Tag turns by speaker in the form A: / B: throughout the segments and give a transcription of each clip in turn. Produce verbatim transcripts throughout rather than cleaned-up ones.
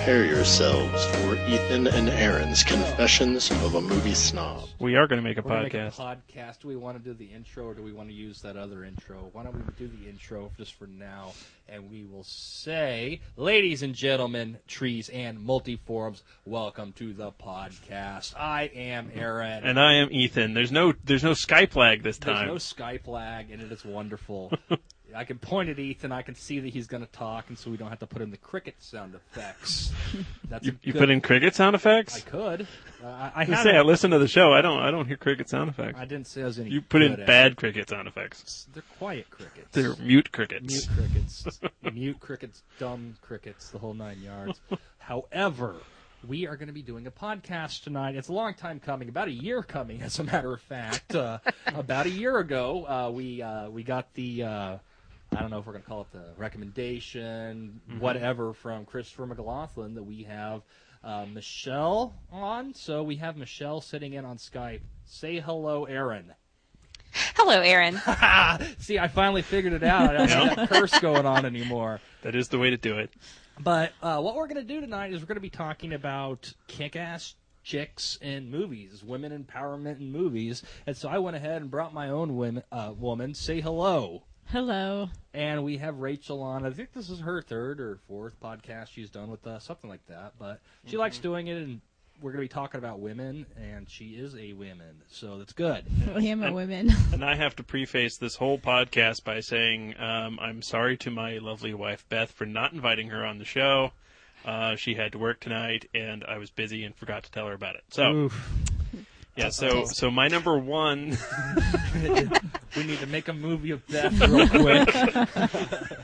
A: prepare yourselves for Ethan and Aaron's Confessions of a Movie Snob.
B: We are going to make a
C: We're gonna
B: podcast.
C: Make a podcast. Do we want to do the intro, or do we want to use that other intro? Why don't we do the intro just for now, and we will say, ladies and gentlemen, trees and multiforms, welcome to the podcast. I am Aaron,
B: And I am Ethan. There's no there's no Skype lag this time.
C: There's no Skype lag, and it is wonderful. I can point at Ethan. I can see that he's going to talk, and so we don't have to put in the cricket sound effects. That's
B: you, you
C: good,
B: put in cricket sound effects?
C: I could. Uh, I, I
B: I
C: have.
B: say I listen to the show. I don't I don't hear cricket sound effects.
C: I didn't say I was any.
B: You put
C: good
B: in
C: at
B: bad
C: it.
B: cricket sound effects.
C: They're quiet crickets.
B: They're mute crickets.
C: Mute crickets. Mute crickets, dumb crickets, the whole nine yards. However, we are going to be doing a podcast tonight. It's a long time coming, about a year coming, as a matter of fact. Uh, about a year ago, uh, we uh, we got the, uh, I don't know if we're going to call it the recommendation, mm-hmm. whatever, from Christopher McLaughlin that we have uh, Michelle on. So we have Michelle sitting in on Skype. Say hello, Aaron.
D: Hello, Aaron.
C: See, I finally figured it out. I don't have that curse going on anymore.
B: That is the way to do it.
C: But uh, what we're going to do tonight is we're going to be talking about kick-ass chicks in movies, women empowerment in movies. And so I went ahead and brought my own women, uh, woman. Say hello.
E: Hello.
C: And we have Rachel on. I think this is her third or fourth podcast she's done with us, something like that. But she mm-hmm. likes doing it, and we're going to be talking about women, and she is a woman, so that's good.
E: I am a
B: and,
E: woman.
B: And I have to preface this whole podcast by saying um, I'm sorry to my lovely wife, Beth, for not inviting her on the show. Uh, she had to work tonight, and I was busy and forgot to tell her about it. So,
C: Oof.
B: yeah, so so my number one...
C: We need to make a movie of Beth real quick.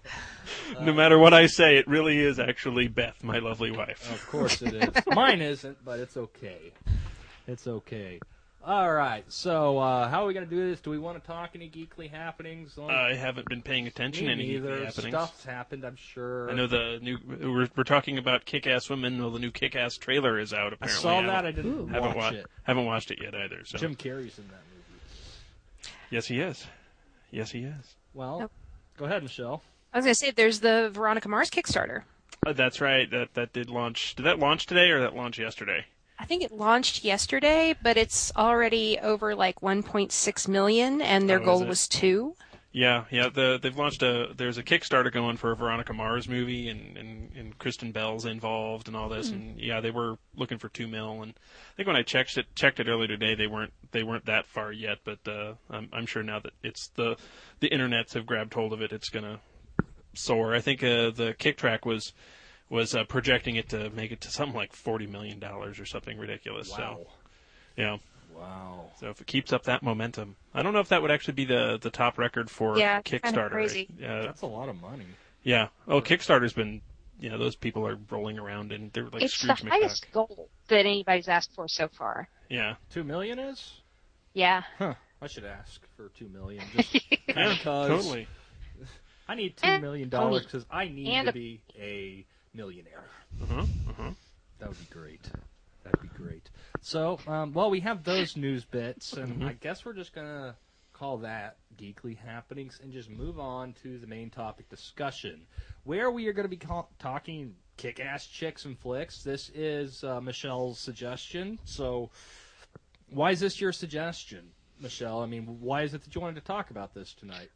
B: No matter what I say, it really is actually Beth, my lovely wife.
C: Of course it is. Mine isn't, but it's okay. It's okay. All right, so uh, how are we going to do this? Do we want to talk any geekly happenings? On...
B: I haven't been paying attention to any geekly happenings.
C: Stuff's happened, I'm sure.
B: I know the new. We're, we're talking about Kick-Ass Women. Well, the new Kick-Ass trailer is out. Apparently,
C: I saw that. I didn't
B: haven't
C: watch
B: wa-
C: it.
B: Haven't watched it yet either. So
C: Jim Carrey's in that movie.
B: Yes, he is. Yes, he is.
C: Well,
D: oh.
C: Go ahead, Michelle.
D: I was going to say, there's the Veronica Mars Kickstarter.
B: Uh, that's right. That that did launch. Did that launch today or did that launch yesterday?
D: I think it launched yesterday, but it's already over like one point six million, and their
B: oh,
D: goal was two.
B: Yeah, yeah. The, they've launched a. There's a Kickstarter going for a Veronica Mars movie, and, and, and Kristen Bell's involved and all this. Mm. And yeah, they were looking for two mil. And I think when I checked it checked it earlier today, they weren't they weren't that far yet. But uh, I'm I'm sure now that it's the the internets have grabbed hold of it, it's gonna soar. I think uh, the Kick Track was was uh, projecting it to make it to something like forty million dollars or something ridiculous.
C: Wow.
B: So, yeah.
C: Wow.
B: So if it keeps up that momentum, I don't know if that would actually be the, the top record for
D: yeah,
B: Kickstarter.
D: Kind of crazy.
B: Uh,
C: That's a lot of money.
B: Yeah. Oh, Kickstarter's been, you know, those people are rolling around and they're like
F: it's
B: Scrooge
F: the
B: McDuck.
F: highest goal that anybody's asked for so far.
B: Yeah.
C: Two million is?
F: Yeah.
C: Huh. I should ask for two million. Just
B: yeah,
C: because
B: totally.
C: I need two million dollars because I need
F: and
C: to
F: a...
C: be a millionaire.
B: Uh-huh. Uh-huh.
C: That would be great. That'd be great. So, um, well, we have those news bits, and
B: mm-hmm.
C: I guess we're just gonna call that Geekly Happenings and just move on to the main topic discussion, where we are going to be call- talking kick-ass chicks and flicks. This is uh, Michelle's suggestion. So, why is this your suggestion, Michelle? I mean, why is it that you wanted to talk about this tonight?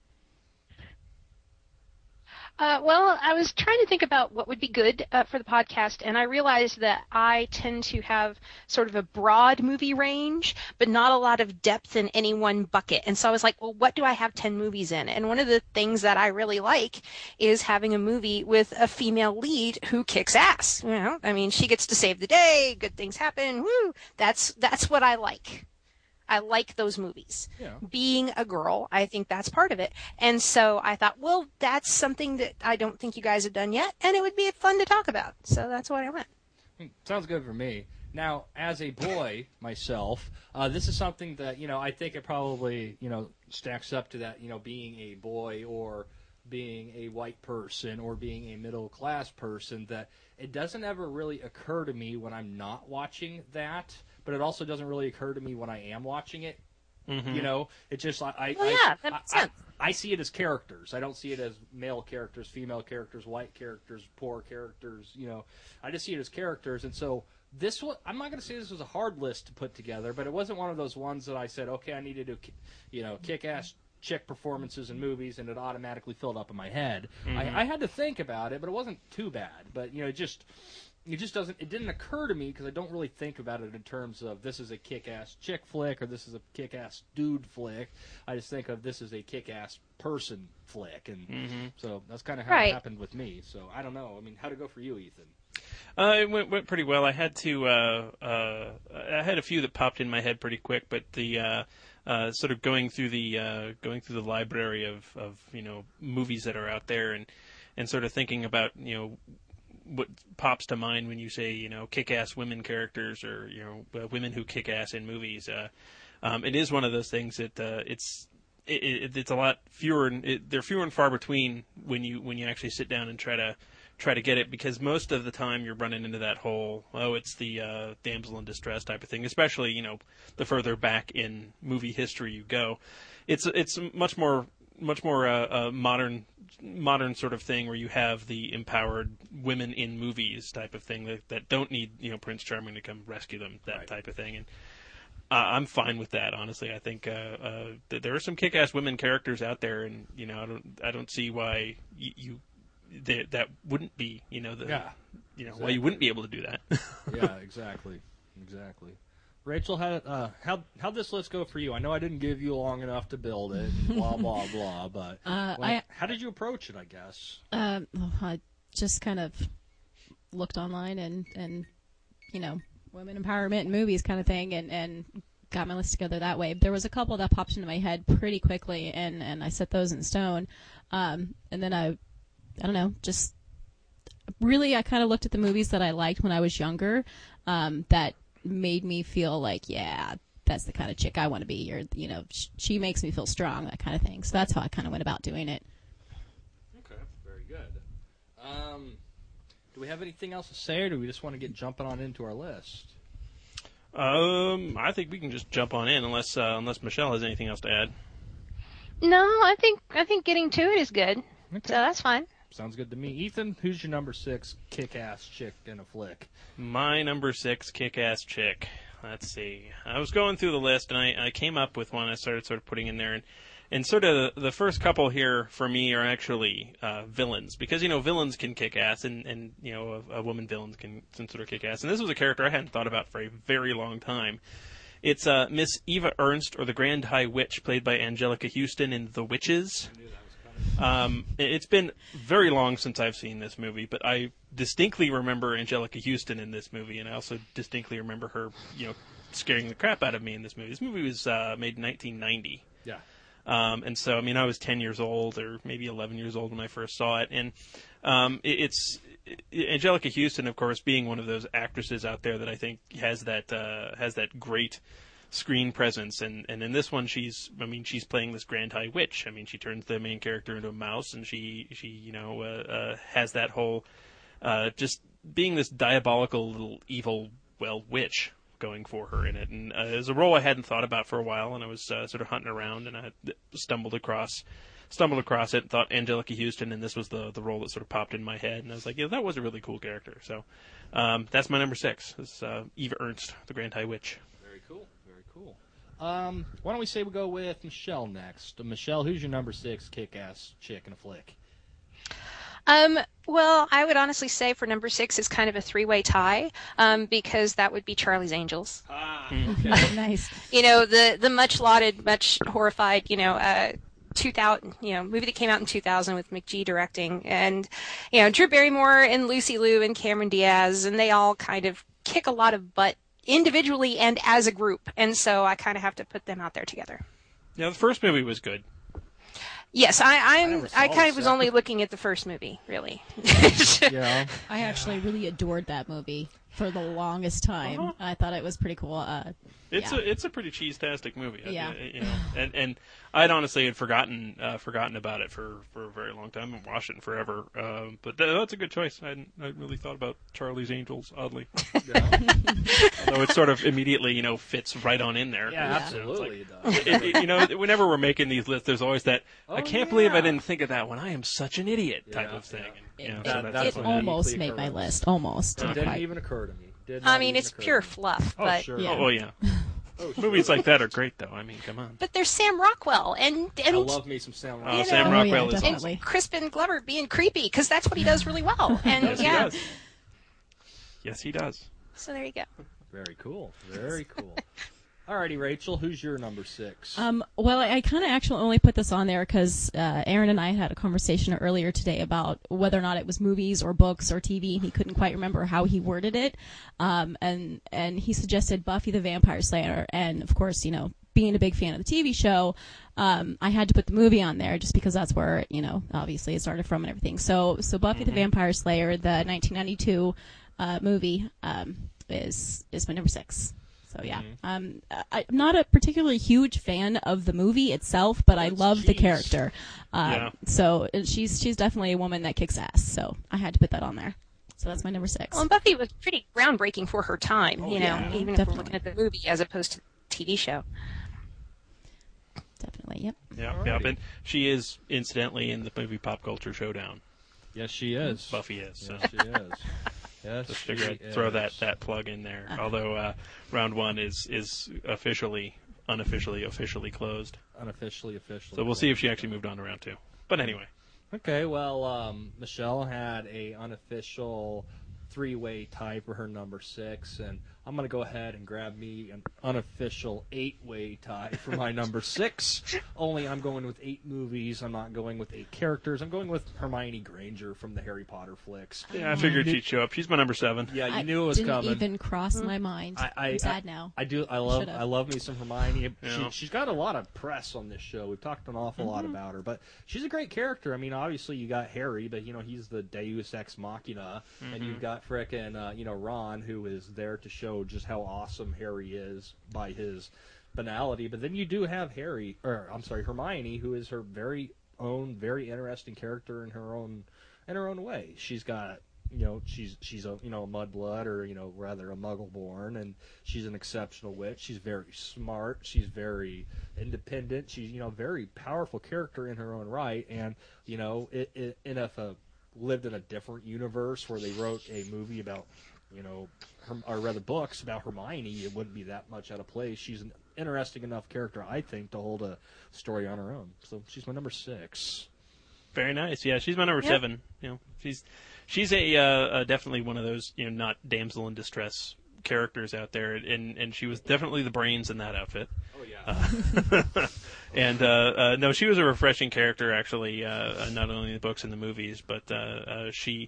F: Uh, well, I was trying to think about what would be good uh, for the podcast, and I realized that I tend to have sort of a broad movie range, but not a lot of depth in any one bucket. And so I was like, well, what do I have ten movies in? And one of the things that I really like is having a movie with a female lead who kicks ass. You know, I mean, she gets to save the day, good things happen, woo! That's that's what I like. I like those movies.
C: Yeah.
F: Being a girl, I think that's part of it. And so I thought, well, that's something that I don't think you guys have done yet, and it would be fun to talk about. So that's why I went.
C: Sounds good for me. Now, as a boy myself, uh, this is something that, you know, I think it probably, you know, stacks up to that, you know, being a boy or being a white person or being a middle-class person, that it doesn't ever really occur to me when I'm not watching that, but it also doesn't really occur to me when I am watching it
B: Mm-hmm.
C: You know, it's just I. I
F: Well,
C: I,
F: yeah, that makes
C: I,
F: sense.
C: I, I see it as characters. I don't see it as male characters, female characters, white characters, poor characters. You know, I just see it as characters, and so. This was, I'm not going to say this was a hard list to put together, but it wasn't one of those ones that I said, okay, I need to do, you know, kick-ass chick performances in movies, and it automatically filled up in my head. Mm-hmm. I, I had to think about it, but it wasn't too bad. But you know, it just, it just doesn't, it didn't occur to me because I don't really think about it in terms of this is a kick-ass chick flick or this is a kick-ass dude flick. I just think of this as a kick-ass person flick, and mm-hmm. so that's kind of how
F: right.
C: it happened with me. So I don't know. I mean, how'd it go for you, Ethan?
B: Uh, it went, went pretty well. I had to, uh, uh, I had a few that popped in my head pretty quick, but the, uh, uh, sort of going through the, uh, going through the library of, of, you know, movies that are out there and, and sort of thinking about, you know, what pops to mind when you say, you know, kick-ass women characters or, you know, uh, women who kick ass in movies. Uh, um, it is one of those things that, uh, it's, it, it, it's a lot fewer, and it, they're fewer and far between when you, when you actually sit down and try to, try to get it, because most of the time you're running into that whole, oh, it's the uh, damsel in distress type of thing, especially, you know, the further back in movie history you go. It's it's much more much more uh, a modern modern sort of thing where you have the empowered women in movies type of thing that, that don't need, you know, Prince Charming to come rescue them, that right. type of thing. And uh, I'm fine with that, honestly. I think uh, uh, th- there are some kick-ass women characters out there, and, you know, I don't I don't see why y- you They, that wouldn't be, you know, the,
C: yeah,
B: you know,
C: exactly.
B: why you wouldn't be able to do that.
C: Yeah, exactly, exactly. Rachel, how uh, how how'd this list go for you? I know I didn't give you long enough to build it, and blah blah blah. But
E: uh,
C: when,
E: I,
C: how did you approach it? I guess.
E: Um, I just kind of looked online and and you know, women empowerment in movies kind of thing, and and got my list together that way. There was a couple that popped into my head pretty quickly, and and I set those in stone. Um, and then I. I don't know, just really I kind of looked at the movies that I liked when I was younger um, that made me feel like, yeah, that's the kind of chick I want to be, or, you know, sh- she makes me feel strong, that kind of thing. So that's how I kind of went about doing it.
C: Okay, very good. Um, do we have anything else to say, or do we just want to get jumping on into our list?
B: Um, I think we can just jump on in, unless uh, unless Michelle has anything else to add.
F: No, I think I think getting to it is good.
C: Okay.
F: So that's fine.
C: Sounds good to me. Ethan, who's your number six kick-ass chick in a flick?
B: My number six kick-ass chick. Let's see. I was going through the list, and I, I came up with one I started sort of putting in there. And, and sort of the, the first couple here for me are actually uh, villains. Because, you know, villains can kick ass, and, and you know, a, a woman villain can, can sort of kick ass. And this was a character I hadn't thought about for a very long time. It's uh, Miss Eva Ernst, or the Grand High Witch, played by Angelica Houston in The Witches. Um, it's been very long since I've seen this movie, but I distinctly remember Angelica Houston in this movie, and I also distinctly remember her, you know, scaring the crap out of me in this movie. This movie was uh, made in nineteen ninety.
C: Yeah.
B: Um, and so, I mean, I was ten years old, or maybe eleven years old when I first saw it, and um, it, it's it, Angelica Houston, of course, being one of those actresses out there that I think has that uh, has that great screen presence, and, and in this one she's I mean she's playing this Grand High Witch. I mean, she turns the main character into a mouse, and she she you know uh, uh, has that whole uh, just being this diabolical little evil well witch going for her in it, and uh, it was a role I hadn't thought about for a while, and I was uh, sort of hunting around, and I stumbled across stumbled across it and thought Angelica Houston, and this was the the role that sort of popped in my head, and I was like, yeah, that was a really cool character. So um, that's my number six. Is uh, Eva Ernst, the Grand High Witch.
C: Very cool. Cool. Um, why don't we say we go with Michelle next? Uh, Michelle, who's your number six kick-ass chick in a flick?
F: Um, well, I would honestly say for number six is kind of a three-way tie, um, because that would be Charlie's Angels.
C: Ah, okay.
E: Nice.
F: You know, the the much lauded, much horrified, you know, uh, two thousand, you know, movie that came out in two thousand with McGee directing, and you know, Drew Barrymore and Lucy Liu and Cameron Diaz, and they all kind of kick a lot of butt individually and as a group, and so I kind of have to put them out there together.
B: Yeah, the first movie was good.
F: Yes, I, I'm.
C: I,
F: I kind of was only looking at the first movie, really.
C: Yeah,
E: I actually really adored that movie. for the longest time.
B: Uh-huh.
E: I thought it was pretty cool. Uh,
B: It's
E: yeah.
B: a it's a pretty cheese-tastic movie. I-
E: Yeah.
B: I- you know, and and I'd honestly had forgotten uh, forgotten about it for, for a very long time and watched it forever. Um, but th- that's a good choice. I hadn't, I hadn't really thought about Charlie's Angels, oddly. Although it sort of immediately, you know, fits right on in there.
C: Yeah,
E: Yeah.
C: absolutely. It does.
B: It, it, you know, whenever we're making these lists, there's always that
C: Oh,
B: I can't believe I
C: yeah.
B: didn't think of that one. I am such an idiot type
C: Yeah,
B: of thing.
C: yeah.
B: And,
E: It,
B: you know,
E: it-
B: so
C: that-
B: that's
E: it
C: what
B: what-
E: almost
C: uniquely
E: made my
C: occurs.
E: list. Almost.
C: It
E: Not
C: didn't
E: quite.
C: even occur to me. Did
F: I
C: not
F: mean,
C: even
F: it's
C: occur
F: pure
C: to me.
F: fluff,
C: Oh,
F: but
C: sure.
E: Yeah.
B: Oh, yeah.
C: Oh, sure.
B: Movies like that are great, though. I mean, come on.
F: but there's Sam Rockwell and
C: I
F: and,
C: love me some Sam
B: Uh,
C: Rockwell.
B: Sam
E: Oh,
B: Rockwell
E: yeah,
B: is
E: definitely.
F: and Crispin Glover being creepy because that's what he does really well. And
B: Yes,
F: yeah,
B: he does. Yes, he does.
F: so there you go.
C: Very cool. Very cool. Alrighty, Rachel, who's your number six?
E: Um, well, I, I kind of actually only put this on there because uh, Aaron and I had a conversation earlier today about whether or not it was movies or books or T V, and he couldn't quite remember how he worded it. Um, and and he suggested Buffy the Vampire Slayer, and of course, you know, being a big fan of the T V show, um, I had to put the movie on there just because that's where, you know, obviously it started from and everything. So so Buffy the Vampire Slayer, the nineteen ninety-two uh, movie, um, is is my number six. So yeah, um, I, I'm not a particularly huge fan of the movie itself, but I
C: That's
E: love the
C: cheese.
E: character. Um,
B: Yeah.
E: So uh, she's she's definitely a woman that kicks ass. So I had to put that on there. So that's my number six.
F: Well, and Buffy was pretty groundbreaking for her time, you know,
B: yeah.
F: even if
E: Definitely.
F: we're looking at the movie as opposed to the T V show.
E: Definitely, yep.
B: Yeah,
C: Alrighty.
B: yeah. And she is, incidentally, in the movie Pop Culture Showdown.
C: Yes, she is.
B: Buffy is. So.
C: Yes, she is. Yes,
B: Just
C: she
B: figure I'd
C: is.
B: throw that, that plug in there. Although uh, round one is, is officially, unofficially, officially closed.
C: Unofficially, officially.
B: So we'll see if she actually moved on to round two. But anyway,
C: Okay, well, um, Michelle had a unofficial three-way tie for her number six, and I'm going to go ahead and grab me an unofficial eight-way tie for my number six. Only I'm going with eight movies. I'm not going with eight characters. I'm going with Hermione Granger from the Harry Potter flicks.
B: yeah, I figured she'd show up. She's my number seven.
C: Yeah, you
E: I
C: knew it was
E: didn't
C: coming.
E: even cross my mind.
C: I- I-
E: I'm sad
C: I-
E: now.
C: I do. I love.
E: Should've.
C: I love me some Hermione.
B: Yeah.
C: She, she's got a lot of press on this show. We've talked an awful lot about her, but she's a great character. I mean, obviously you got Harry, but you know he's the Deus Ex Machina, and you've got frickin' uh, you know Ron, who is there to show just how awesome Harry is by his banality. But then you do have Harry, or I'm sorry, Hermione, who is her very own, very interesting character in her own in her own way. She's got. You know, she's she's a you know a mudblood, or you know rather a Muggle born, and she's an exceptional witch. She's very smart. She's very independent. She's you know a very powerful character in her own right. And you know, it, it, and if a lived in a different universe where they wrote a movie about you know, her, or rather books about Hermione, it wouldn't be that much out of place. She's an interesting enough character, I think, to hold a story on her own. So she's my number six.
B: Very nice. Yeah, she's my number
F: Yep.
B: seven. You know, she's she's a uh, uh, definitely one of those you know not damsel in distress characters out there, and and she was definitely the brains in that outfit.
C: Oh yeah.
B: Uh, and uh, uh, no, she was a refreshing character actually, uh, uh, not only in the books and the movies, but uh, uh, she.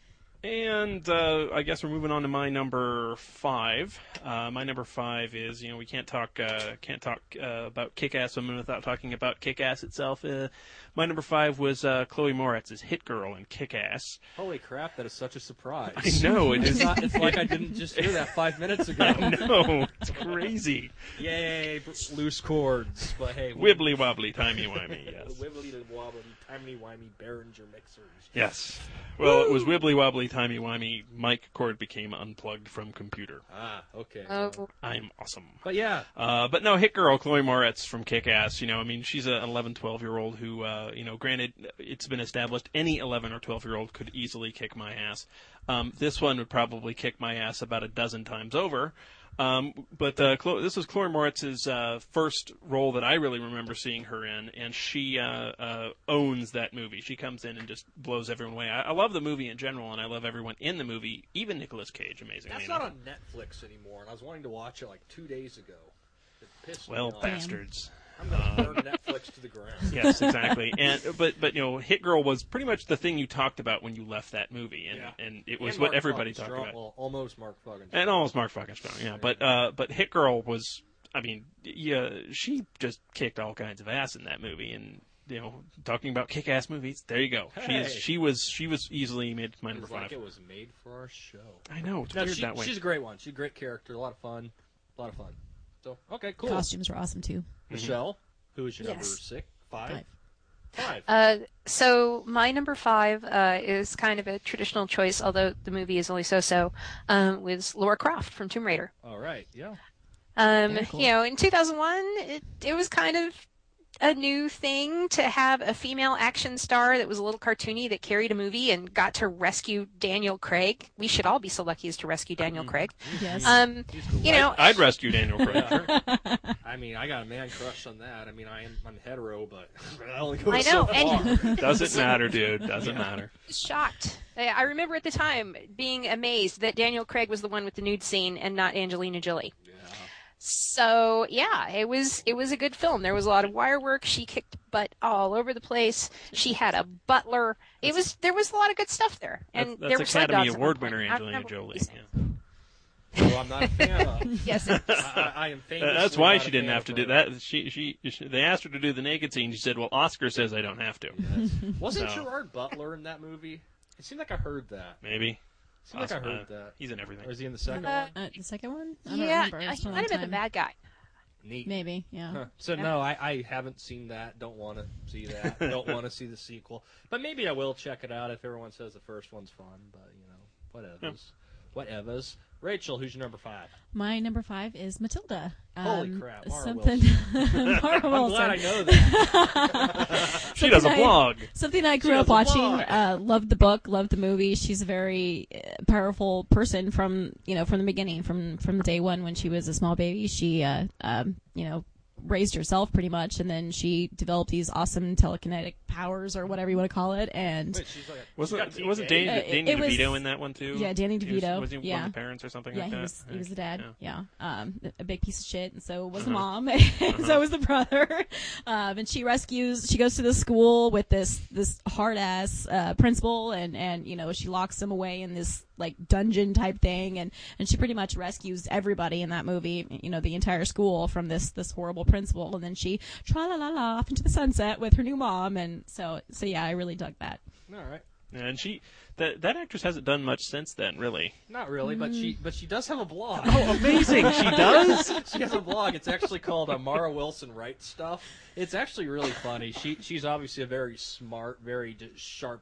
B: And uh, I guess we're moving on to my number five. Uh, my number five is, you know, we can't talk uh, can't talk uh, about Kick-Ass women without talking about Kick-Ass itself. Uh, my number five was uh, Chloe Moretz's Hit Girl in Kick-Ass.
C: Holy crap, that is such a surprise.
B: I know it
C: It's,
B: is.
C: not, it's like I didn't just hear that five minutes ago.
B: I know it's crazy.
C: Yay, loose chords. But hey,
B: Wibbly wobbly, timey wimey. Yes.
C: Wibbly wobbly, timey wimey, Behringer mixers.
B: Yes. Well, it was wibbly wobbly, timey wimey. Mic cord became unplugged from computer.
C: Ah, okay.
F: Oh,
B: I'm awesome.
C: But yeah,
B: Uh, but no, Hit Girl, Chloe Moretz from Kick-Ass, you know, I mean, she's an eleven, twelve-year-old who, uh, you know, granted, it's been established any eleven or twelve-year-old could easily kick my ass. Um, this one would probably kick my ass about a dozen times over. Um, but uh, Chloe, this was Chloe Moretz's uh, first role that I really remember seeing her in, and she uh, uh, owns that movie. She comes in and just blows everyone away. I, I love the movie in general, and I love everyone in the movie, even Nicolas Cage, amazingly
C: that's
B: enough.
C: not on Netflix anymore, and I was wanting to watch it like two days ago. It pissed
B: Well,
C: me off.
B: bastards.
C: I'm going to burn Netflix to the ground.
B: Yes, exactly. And but but you know, Hit Girl was pretty much the thing you talked about when you left that movie, and
C: Yeah.
B: and it was
C: And
B: what
C: Mark
B: everybody
C: Falkenström,
B: talked about.
C: Well, almost Mark Falkenström.
B: And almost Mark Falkenström, yeah. But uh, but Hit Girl was, I mean, yeah, she just kicked all kinds of ass in that movie, and you know, talking about kick-ass movies. There you go. She is.
C: Hey.
B: She was. She was easily made my
C: It
B: number
C: was like
B: five.
C: it was made for our show.
B: I know. It's
C: No,
B: weird
C: she,
B: that way.
C: she's a great one. She's a great character. A lot of fun. A lot of fun. So okay, cool.
E: Costumes were awesome too.
C: Michelle, who is your number
F: Yes.
C: six? Five.
E: Five.
C: Five.
F: Uh, so my number five uh, is kind of a traditional choice, although the movie is only so-so. Um, was Laura Croft from Tomb Raider.
C: All right. Yeah.
F: Um,
E: Very cool.
F: You know, in two thousand one, it, it was kind of a new thing to have a female action star that was a little cartoony that carried a movie and got to rescue Daniel Craig. We should all be so lucky as to rescue Daniel Craig.
E: Yes.
F: Um,
C: He's cool.
F: you know,
B: I'd rescue Daniel Craig.
C: Yeah. I mean, I got a man crush on that. I mean, I am I'm hetero, but I only go
F: I
C: so
F: know,
C: far.
F: and-
B: Doesn't matter, dude. Doesn't matter.
F: shocked. I I remember at the time being amazed that Daniel Craig was the one with the nude scene and not Angelina Jolie.
C: Yeah.
F: So yeah, it was it was a good film. There was a lot of wire work. She kicked butt all over the place. She had a butler. It was there was a lot of good stuff there. And
B: That's,
F: there
B: that's
F: were sled
B: Academy
F: dogs at
B: Award
F: one
B: winner
F: point. I
B: Angelina
F: remember what
B: Jolie.
F: he said.
B: Yeah.
C: Who I'm not a fan of.
F: Yes, it is.
C: I, I, I am
B: Uh,
C: famously
B: that's why
C: not
B: she
C: a
B: didn't
C: fan
B: have to
C: of
B: do
C: her.
B: that. She, she, she, they asked her to do the naked scene. She said, "Well, Oscar says I don't have to."
C: Yes. Wasn't
B: So.
C: Gerard Butler in that movie? It seemed like I heard that.
B: Maybe.
C: It seemed like I
B: Oscar-
C: heard
B: uh,
C: that.
B: He's in everything.
C: Or is he in the second
F: Uh,
C: one?
E: Uh, the second one? I don't
F: Yeah,
E: remember. It's
F: he
E: been a
F: might have
E: long
F: been the
E: time.
F: bad guy.
C: Neat.
E: Maybe, yeah.
C: Huh. So no, I, I haven't seen that. Don't want to see that. Don't want to see the sequel. But maybe I will check it out if everyone says the first one's fun. But you know, whatevers. Whatevers. Rachel, who's your number five?
E: My number five is Matilda.
C: Holy
E: Um,
C: crap, Mara
E: something. Mara
C: I'm
E: Wilson.
C: glad I know that.
B: She does a
E: Something I-
B: blog.
E: Something I grew
C: She
E: up
C: does a
E: watching.
C: blog.
E: Uh, loved the book. Loved the movie. She's a very uh, powerful person from you know from the beginning, from from day one when she was a small baby. She uh, um, you know raised herself pretty much, and then she developed these awesome telekinetic powers or whatever you want to call it. And
C: Wait, she's like a,
B: Wasn't
C: she's got
B: wasn't
C: T K.
B: Danny,
E: Uh, it-
B: Danny
E: it was-
B: DeVito in that one too?
E: yeah, Danny
B: He was,
E: DeVito.
B: was he one
E: yeah.
B: of the parents or something
E: Yeah,
B: like
E: he
B: that?
E: was he was the dad.
B: Yeah.
E: Yeah, um, a big piece of shit, and so was the
B: Uh-huh.
E: mom, and so was the brother. Um, and she rescues. She goes to the school with this this hard ass uh, principal, and and you know she locks him away in this like dungeon type thing, and and she pretty much rescues everybody in that movie. You know, the entire school from this this horrible principal, and then she tra la la la off into the sunset with her new mom, and so so yeah, I really dug that.
C: All right.
B: Yeah, and she that that actress hasn't done much since then, really.
C: Not really, but she but she does have a blog.
B: Oh, amazing! She does.
C: She has a blog. It's actually called uh, Mara Wilson Writes Stuff. It's actually really funny. She she's obviously a very smart, very d- sharp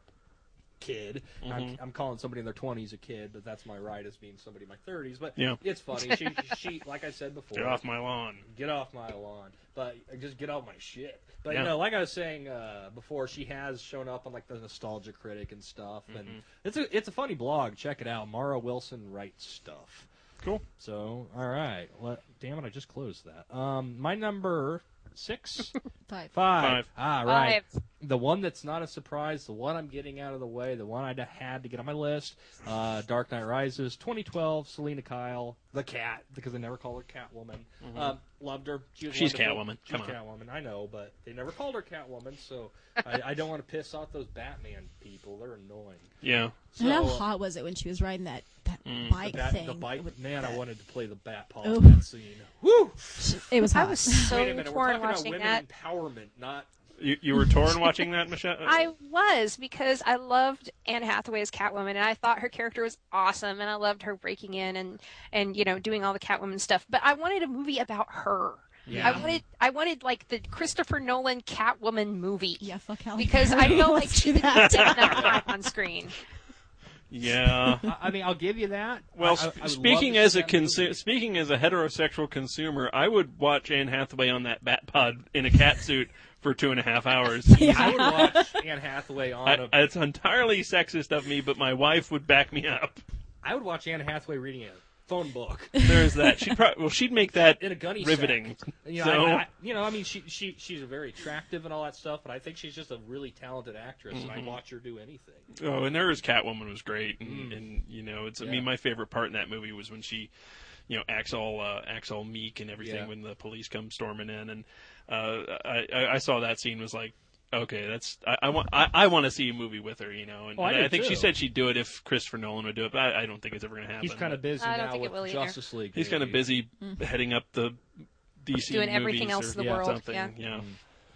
C: kid.
B: Mm-hmm.
C: I'm, I'm calling somebody in their twenties a kid, but that's my right as being somebody in my thirties. But
B: Yeah.
C: it's funny. She she like I said before.
B: Get off my lawn.
C: Get off my lawn. But uh, just get off my shit. But
B: Yeah.
C: you know, like I was saying uh, before, she has shown up on like the Nostalgia Critic and stuff, and
B: Mm-hmm.
C: it's a it's a funny blog. Check it out. Mara Wilson Writes Stuff.
B: Cool.
C: So, all right. Let, damn it, I just closed that. Um, my number six,
E: Five.
C: five.
B: Five.
C: Ah, right.
F: Five.
C: The one that's not a surprise, the one I'm getting out of the way, the one I had to get on my list. Uh, Dark Knight Rises, twenty twelve. Selena Kyle, the cat, because they never called her Catwoman. Um, loved her. She was
B: She's
C: wonderful.
B: Catwoman.
C: She's
B: Come on.
C: Catwoman. I know, but they never called her Catwoman, so I, I don't want to piss off those Batman people. They're annoying.
B: Yeah.
C: So,
E: and how
C: uh,
E: hot was it when she was riding that that
B: Mm.
E: bike
C: the, bat,
E: thing?
C: the bite,
E: with
C: man, I
E: that-
C: wanted to play the bat paw
E: Oof.
C: in that scene. Woo!
E: It was
F: I
E: hot.
F: was so
C: Wait a minute, we're
F: torn
C: talking about
F: watching
C: women
F: that.
C: empowerment, not.
B: You you were torn watching that, Michelle?
F: I was because I loved Anne Hathaway as Catwoman, and I thought her character was awesome, and I loved her breaking in and and you know doing all the Catwoman stuff. But I wanted a movie about her.
C: Yeah.
F: I wanted I wanted like the Christopher Nolan Catwoman movie.
E: yeah, fuck Halle
F: Because I
E: Berry.
F: felt like
E: Let's
F: she
E: do
F: didn't
E: that.
F: take enough time on screen.
B: Yeah.
C: I, I mean, I'll give you that.
B: Well,
C: I- I- I
B: sp-
C: would
B: speaking
C: love to
B: as
C: see
B: a
C: that
B: consu-
C: movie.
B: speaking as a heterosexual consumer, I would watch Anne Hathaway on that bat pod in a cat suit for two and a half hours.
C: I would watch Anne Hathaway on
B: I,
C: a.
B: it's entirely sexist of me, but my wife would back me up.
C: I would watch Anne Hathaway reading a phone book
B: There's that. She'd pro- well, she'd make that
C: in a gunny
B: riveting.
C: sack. You know,
B: So-
C: I, I, you know, I mean, she she she's very attractive and all that stuff, but I think she's just a really talented actress,
B: Mm-hmm.
C: and I'd watch her do anything.
B: Oh, and there was Catwoman was great, and, and you know, it's I
C: Yeah.
B: mean, my favorite part in that movie was when she, you know, acts all uh, acts all meek and everything
C: Yeah.
B: when the police come storming in, and uh, I I I saw that scene was like. Okay, that's I, I want I, I want to see a movie with her, you know, and
C: Oh, I
B: and
C: do
B: I think she
C: too.
B: said she'd do it if Christopher Nolan would do it, but I, I don't think it's ever going to happen.
C: He's kind of busy
F: I don't
C: now
F: think it
C: with
F: will either.
C: Justice League.
B: He's kind of
C: movie.
B: busy heading up the D C
F: Doing everything
B: movies
F: else
B: or
F: in the
C: Yeah.
F: world.
B: something.
F: Yeah.
B: Yeah.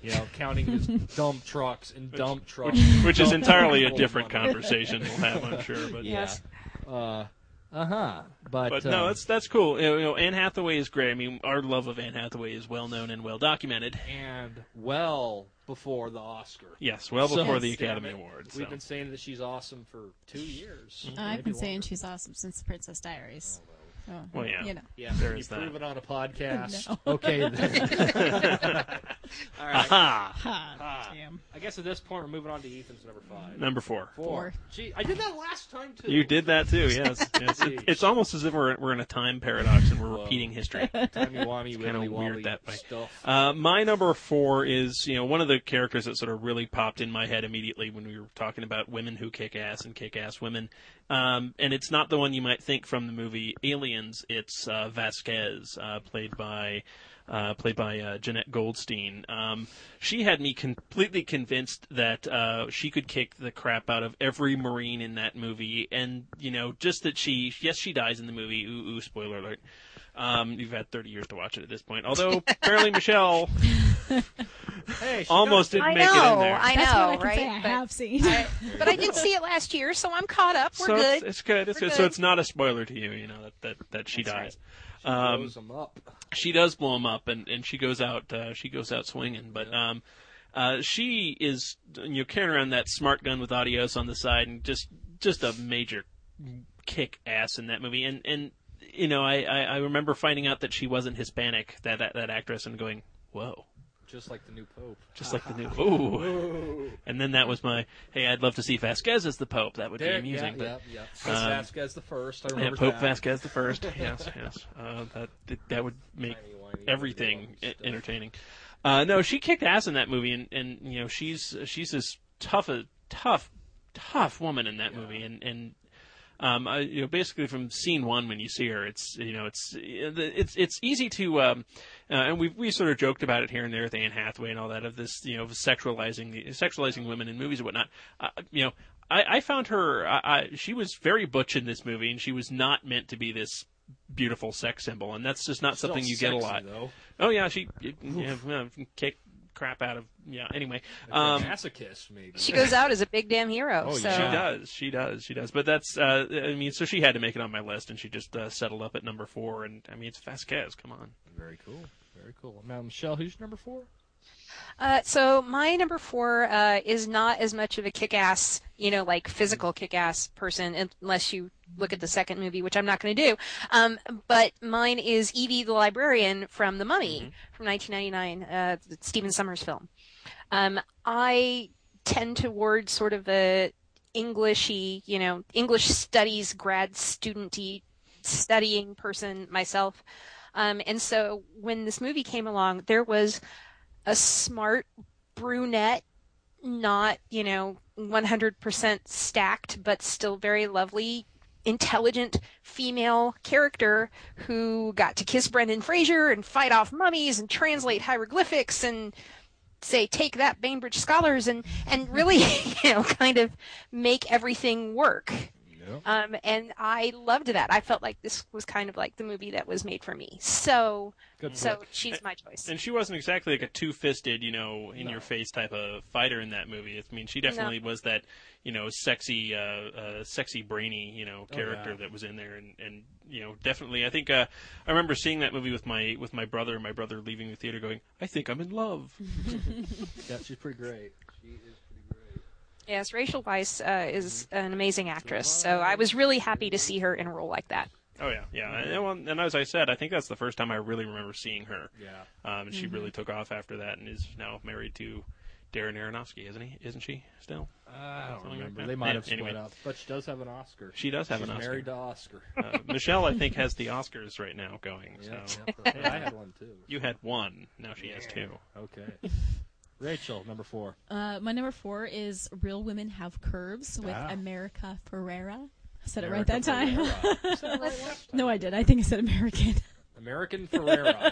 C: You know, counting his dump trucks and dump trucks.
B: Which is
C: dump
B: entirely a
C: full of
B: different
C: money.
B: conversation we'll have, I'm sure. But
C: Yeah. Uh, uh-huh. But,
B: But
C: uh,
B: no, that's that's cool. You know, Anne Hathaway is great. I mean, our love of Anne Hathaway is well known and well documented.
C: and well before the Oscar.
B: Yes, well
C: So-
B: before the
C: Yes, damn
B: Academy
C: it.
B: Awards.
C: We've
B: so.
C: been saying that she's awesome for two years.
E: I've
C: maybe
E: been saying
C: longer.
E: she's awesome since The Princess Diaries. So,
B: Well, yeah.
E: You know.
C: Yeah,
B: There
C: can you
B: is that.
C: prove it on a podcast.
E: No.
C: Okay, then. All right.
B: Aha!
E: Ha,
C: Ah.
E: damn.
C: I guess at this point we're moving on to Ethan's number five.
B: Number four.
C: Four.
E: Four.
C: Gee, I did that last time too.
B: You did that too, yes. yes. It, it's almost as if we're we're in a time paradox and we're
C: Whoa.
B: repeating history.
C: Timey-wimey,
B: kinda
C: wibbly-wobbly
B: weird that way.
C: stuff.
B: Uh, my number four is, you know, one of the characters that sort of really popped in my head immediately when we were talking about women who kick ass and kick ass women. Um, and it's not the one you might think from the movie Aliens. It's uh, Vasquez, uh, played by uh, played by uh, Jeanette Goldstein. Um, she had me completely convinced that uh, she could kick the crap out of every Marine in that movie. And, you know, just that she, yes, she dies in the movie. Ooh, ooh, spoiler alert. Um, you've had thirty years to watch it at this point. Although, apparently Michelle
C: Hey, she
B: almost
C: got-
B: didn't
F: I
B: make it in
F: know,
B: there.
F: I
E: That's
F: know,
E: what I can
F: right?
E: say I
F: But-
E: have seen.
F: I- but I did see it last year, so I'm caught up. We're
B: so
F: good.
B: It's, it's good. It's
F: We're
B: good. So
F: good.
B: it's not a spoiler to you, you know, that that, that she
F: That's
B: dies.
C: She
B: Um,
C: blows them up.
B: she does blow him up, and, and she goes out. Uh, she goes out swinging. But um, uh, she is, you know, carrying around that smart gun with Adios on the side, and just just a major kick ass in that movie. And and you know, I, I, I remember finding out that she wasn't Hispanic, that that, that actress, and going, whoa.
C: Just like the new Pope.
B: Just like the new, ooh, and then that was my, hey, I'd love to see Vasquez as the Pope. That would
C: There,
B: be amusing.
C: yeah,
B: but
C: yeah, yeah.
B: um,
C: Vasquez the first. I
B: yeah,
C: remember
B: Pope
C: that.
B: Vasquez the first. Yes, yes. Uh, that that would make
C: Timey-wimey,
B: everything
C: wibbly-wobbly
B: e-
C: stuff.
B: entertaining. Uh, no, she kicked ass in that movie, and, and you know she's she's this tough, a tough, tough woman in that
C: Yeah.
B: movie, and and um, I, you know basically from scene one when you see her, it's you know it's it's it's easy to um, uh, and we we sort of joked about it here and there with Anne Hathaway and all that of this you know sexualizing the sexualizing women in movies and whatnot. Uh, you know. I, I found her. I, I, she was very butch in this movie, and she was not meant to be this beautiful sex symbol, and that's just not
C: Still
B: something you get a
C: sexy,
B: lot.
C: Though.
B: Oh yeah, she yeah, yeah, kick crap out of yeah. Anyway,
C: Like
B: um,
C: a masochist, maybe.
F: She goes out as a big damn hero.
C: Oh,
F: so.
B: she
C: yeah.
B: does, she does, she does. But that's uh, I mean, so she had to make it on my list, and she just uh, settled up at number four. And I mean, it's Vasquez. Come on.
C: Very cool. Very cool. Now, Michelle, who's your number four?
F: Uh, so my number four uh, is not as much of a kick-ass, you know, like physical kick-ass person, unless you look at the second movie, which I'm not going to do. Um, but mine is Evie the Librarian from The Mummy
B: Mm-hmm.
F: from nineteen ninety-nine, uh, the Stephen Sommers film. Um, I tend toward sort of a Englishy, you know, English studies grad student-y studying person myself. Um, and so when this movie came along, there was a smart brunette, not, you know, one hundred percent stacked, but still very lovely, intelligent female character who got to kiss Brendan Fraser and fight off mummies and translate hieroglyphics and say, take that, Bainbridge scholars, and, and really, you know, kind of make everything work. Um, and I loved that. I felt like this was kind of like the movie that was made for me. So,
C: Good
F: so
C: pick.
F: she's my choice.
B: And she wasn't exactly like a two-fisted, you know, in-your-face type of fighter in that movie. I mean, she definitely was that, you know, sexy, uh, uh, sexy, brainy, you know, character
C: yeah.
B: that was in there, and, and you know, definitely. I think uh, I remember seeing that movie with my with my brother, and my brother leaving the theater, going, "I think I'm in love."
C: Yeah, she's pretty great. She is pretty great.
F: Yes, Rachel Weisz uh, is an amazing actress. So I was really happy to see her in a role like that.
B: Oh yeah, yeah. And, well, and as I said, I think that's the first time I really remember seeing her.
C: Yeah.
B: Um, and she really took off after that, and is now married to Darren Aronofsky, isn't he? Isn't she still?
C: I don't
B: Something like
C: remember.
B: that.
C: They might have
B: Anyway.
C: split up, but she does have an Oscar.
B: She does have
C: She's
B: an Oscar.
C: married to Oscar.
B: Uh, Michelle, I think, has the Oscars right now going. So
C: Yeah, yeah. Hey, I had one too.
B: you had one, now she has two.
C: Okay. Rachel, number four.
E: Uh, my number four is Real Women Have Curves with
C: Ah.
E: America Ferrera. I said
C: America
E: it right that time.
C: Ferrera. You said it right last time.
E: No, I did. I think I said American.
C: American Ferrera.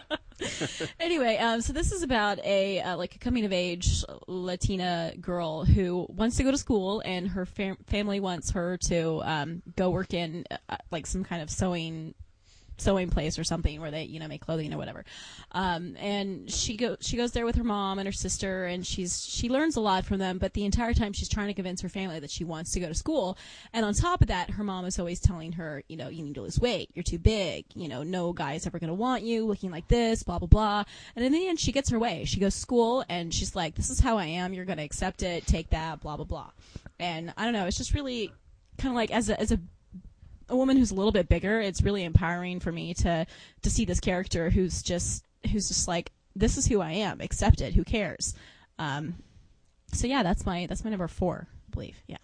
E: Anyway, um, so this is about a uh, like a coming of age Latina girl who wants to go to school, and her fam- family wants her to um, go work in uh, like some kind of sewing sewing place or something where they, you know, make clothing or whatever. Um, and she go she goes there with her mom and her sister, and she's she learns a lot from them. But the entire time she's trying to convince her family that she wants to go to school. And on top of that, her mom is always telling her, you know, you need to lose weight. You're too big. You know, no guy's ever going to want you looking like this, blah, blah, blah. And in the end, she gets her way. She goes to school, and she's like, this is how I am. You're going to accept it. Take that, blah, blah, blah. And I don't know. It's just really kind of like as a, as a, a woman who's a little bit bigger, it's really empowering for me to, to see this character who's just, who's just like, this is who I am. Accept it. Who cares? Um, so yeah, that's my, that's my number four, I believe. Yeah.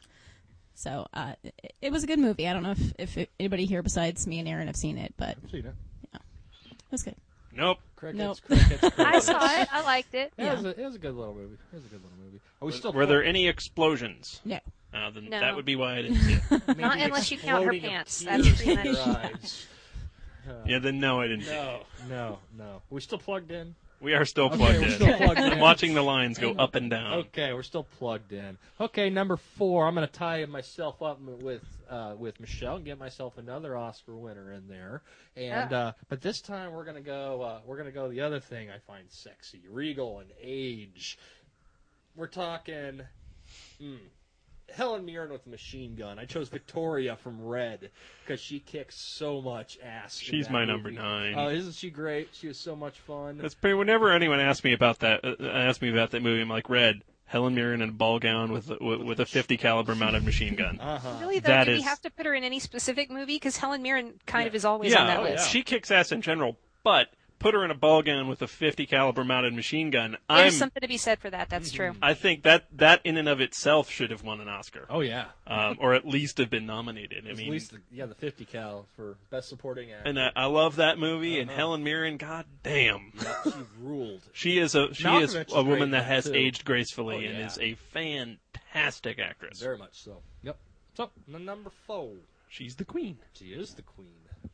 E: So, uh, it, it was a good movie. I don't know if, if it, anybody here besides me and Aaron have seen it, but
C: I've seen it.
E: yeah, it was good.
B: Nope.
C: Crickets,
E: Nope.
C: crickets, crickets.
F: I saw it. I liked it.
C: It,
E: Yeah.
C: was a, it was a good little movie. It was a good little movie. Are we still
B: Were there any explosions?
E: No.
B: Uh, then
F: No.
B: that would be why I didn't see it.
F: Not unless you count her
C: Exploding of
F: pants.
C: tears
F: That's pretty
C: in
F: much.
C: her eyes. Uh,
B: Yeah, then no, I didn't see it.
C: No, no, no. Are we still plugged in?
B: We are still
C: Okay,
B: plugged
C: we're
B: in.
C: still plugged in.
B: I'm watching the lines go up and down.
C: Okay, we're still plugged in. Okay, number four. I'm going to tie myself up with uh, with Michelle and get myself another Oscar winner in there. And uh, but this time we're going to go. Uh, we're going to go the other thing I find sexy, regal, and age. We're talking. Hmm, Helen Mirren with a machine gun. I chose Victoria from Red because she kicks so much ass. in
B: She's
C: that
B: my
C: movie.
B: number nine.
C: Oh, isn't she great? She was so much fun.
B: That's pretty. Whenever anyone asks me about that, uh, asks me about that movie, I'm like, Red, Helen Mirren in a ball gown with with, with a fifty caliber mounted machine gun.
C: Uh-huh.
F: Really, though,
B: That
F: do
B: is-
F: we have to put her in any specific movie? Because Helen Mirren kind of is always
B: Yeah,
F: on that
B: oh,
F: list.
B: she kicks ass in general, but put her in a ball gown with a fifty caliber mounted machine gun.
F: There's
B: I'm.
F: something to be said for that. That's true.
B: I think that that in and of itself should have won an Oscar,
C: Oh yeah.
B: um, or at least have been nominated. I
C: At
B: mean,
C: least the, yeah, the fifty cal for best supporting actor.
B: and I, I love that movie. And
C: Uh-huh.
B: Helen Mirren, god damn,
C: Yep, she ruled.
B: she is a she
C: Malkovich
B: is
C: is
B: a woman
C: great
B: that
C: in
B: has
C: that, too.
B: aged gracefully
C: Oh,
B: and
C: yeah.
B: is a fantastic actress.
C: Very much so. Yep. So the number four,
B: She's the queen.
C: she is the queen,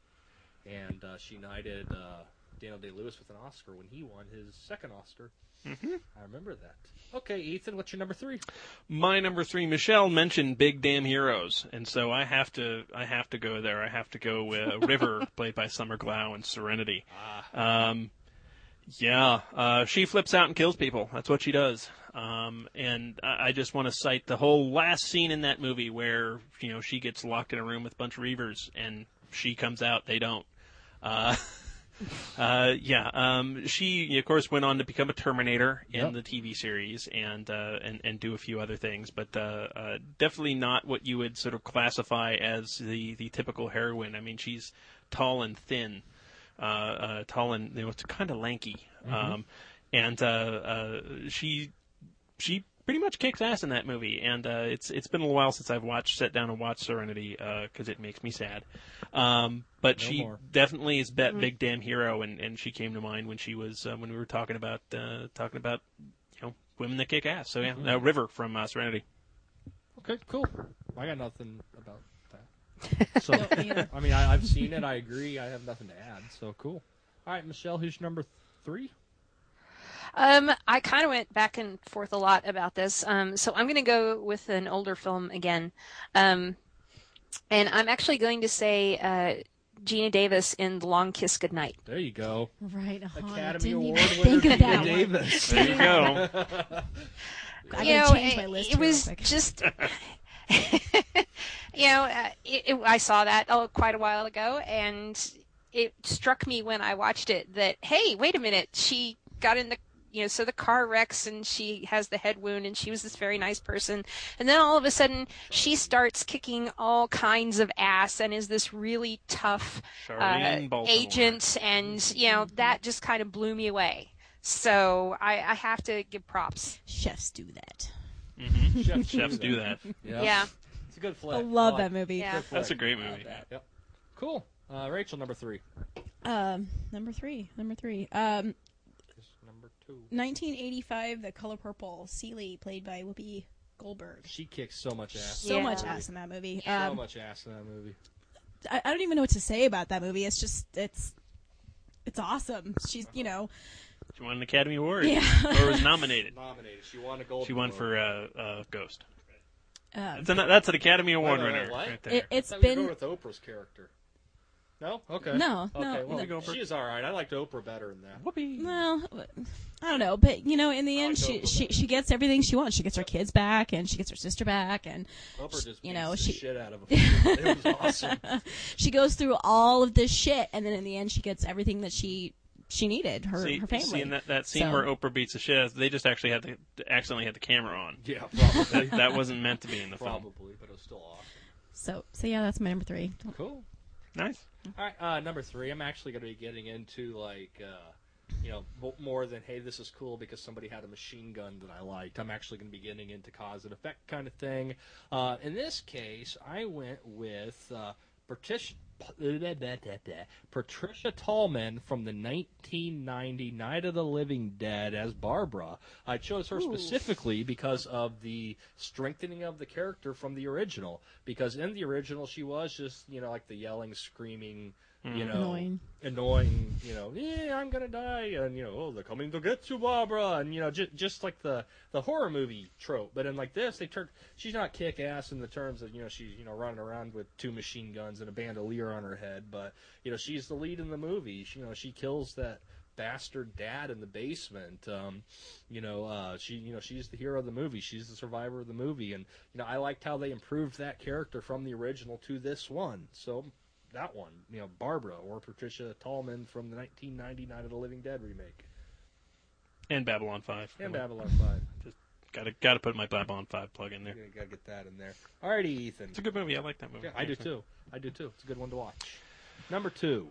C: and uh, she knighted uh, Daniel Day-Lewis with an Oscar when he won his second Oscar.
B: Mm-hmm.
C: I remember that. Okay, Ethan, what's your number three?
B: My number three, Michelle mentioned Big Damn Heroes, and so I have to I have to go there. I have to go with uh, River, played by Summer Glau in Serenity. Um, yeah, uh, she flips out and kills people. That's what she does. Um, and I, I just want to cite the whole last scene in that movie where you know she gets locked in a room with a bunch of Reavers, and she comes out. They don't. Uh, Uh, yeah, um, she of course went on to become a Terminator in
C: Yep.
B: the T V series and uh, and and do a few other things, but uh, uh, definitely not what you would sort of classify as the, the typical heroine. I mean, she's tall and thin, uh, uh, tall and you know, it's kind of lanky, um, and uh, uh, she she pretty much kicks ass in that movie. And uh, it's it's been a while since I've watched sat down and watched Serenity because it makes me sad. Um, but
C: No
B: she
C: more.
B: definitely is that big damn hero, and, and she came to mind when she was uh, when we were talking about uh, talking about you know women that kick ass. So yeah, uh, River from uh, Serenity.
C: Okay, cool. I got nothing about that. So,
E: No, me either.
C: I mean, I, I've seen it. I agree. I have nothing to add. So cool. All right, Michelle, who's your number three?
F: Um, I kind of went back and forth a lot about this. Um, so I'm going to go with an older film again. Um, and I'm actually going to say uh, Gina Davis in The Long Kiss Goodnight.
C: There you go.
E: Right. Oh, I
C: Academy
E: didn't
C: Award
E: even
C: winner
E: think of
C: Gina
E: that one.
C: Davis.
B: There you go.
E: I
F: you
E: gotta
F: know,
E: change my
F: it,
E: list
F: it
E: real
F: was
E: quick.
F: just, you know, uh, it, it, I saw that oh, quite a while ago, and it struck me when I watched it that, hey, wait a minute, she got in the, you know, so the car wrecks and she has the head wound and she was this very nice person. And then all of a sudden she starts kicking all kinds of ass and is this really tough uh,
B: Charlene Baltimore.
F: agent. And, you know, that just kind of blew me away. So I, I have to give props.
E: Chefs do that.
B: Mm-hmm.
C: Chefs
B: Chefs do that.
C: Yeah.
F: Yeah.
C: It's a good flick.
E: I love
C: like
E: that movie.
F: Yeah.
C: Good flick.
B: That's a great
C: Love
B: movie.
C: that. Yep. Cool. Uh, Rachel, number three.
E: Um, number three. Number three. Um,
C: Number two.
E: nineteen eighty-five, The Color Purple. Celie, played by Whoopi Goldberg.
C: She kicks so much ass.
E: So
F: Yeah.
E: much ass in that movie.
C: So
E: Um,
C: much ass in that movie.
E: I, I don't even know what to say about that movie. It's just it's it's awesome. She's you know
B: She won an Academy Award.
E: Yeah.
B: Or was nominated.
C: Nominated. She won a gold.
B: She won for uh, uh, Ghost.
E: uh,
B: That's an, that's an Academy Award
C: Wait, wait,
B: winner
C: what?
B: right there.
E: it, it's
C: I thought we were
E: been
C: going with Oprah's character. No? Okay.
E: No,
C: Okay,
E: no,
C: well,
B: no.
C: she is all right. I liked Oprah better than that.
B: Whoopee.
E: Well, I don't know, but you know, in the
C: I
E: end,
C: like
E: she
C: Oprah
E: she
C: better.
E: she gets everything she wants. She gets her kids back, and she gets her sister back, and
C: Oprah just
E: you
C: beats
E: know,
C: the
E: she-
C: shit out of a It was awesome.
E: she goes through all of this shit, and then in the end, she gets everything that she she needed. Her
B: See,
E: her family.
B: see in that, that scene
E: So-
B: where Oprah beats the shit out, they just actually had the accidentally had the camera on.
C: Yeah, probably.
B: That, that wasn't meant to be in the film.
C: Probably, but it was still awesome.
E: So so yeah, that's my number three.
C: Cool.
B: Nice.
C: All right, uh, number three. I'm actually going to be getting into like, uh, you know, mo- more than hey, this is cool because somebody had a machine gun that I liked. I'm actually going to be getting into cause and effect kind of thing. Uh, in this case, I went with uh, Patricia, Patricia Tallman from the nineteen ninety Night of the Living Dead as Barbara. I chose her specifically because of the strengthening of the character from the original. Because in the original, she was just, you know, like the yelling, screaming, you know,
E: Annoying.
C: annoying, you know, yeah, I'm gonna die, and you know, oh, they're coming to get you, Barbara, and you know, just just like the the horror movie trope. But in like this, they turn, she's not kick ass in the terms of, you know, she's, you know, running around with two machine guns and a bandolier on her head, but you know, she's the lead in the movie. She, you know, she kills that bastard dad in the basement. Um, you know, uh, she, you know, she's the hero of the movie. She's the survivor of the movie, and you know, I liked how they improved that character from the original to this one. So. That one, you know, Barbara or Patricia Tallman from the nineteen ninety Night of the Living Dead remake,
B: And Babylon five.
C: and Babylon Five.
B: Gotta gotta put my Babylon five plug in there.
C: You gotta get that in there. Alrighty, Ethan.
B: It's a good movie. I like that movie.
C: Yeah, I do too. I do too. It's a good one to watch. Number two.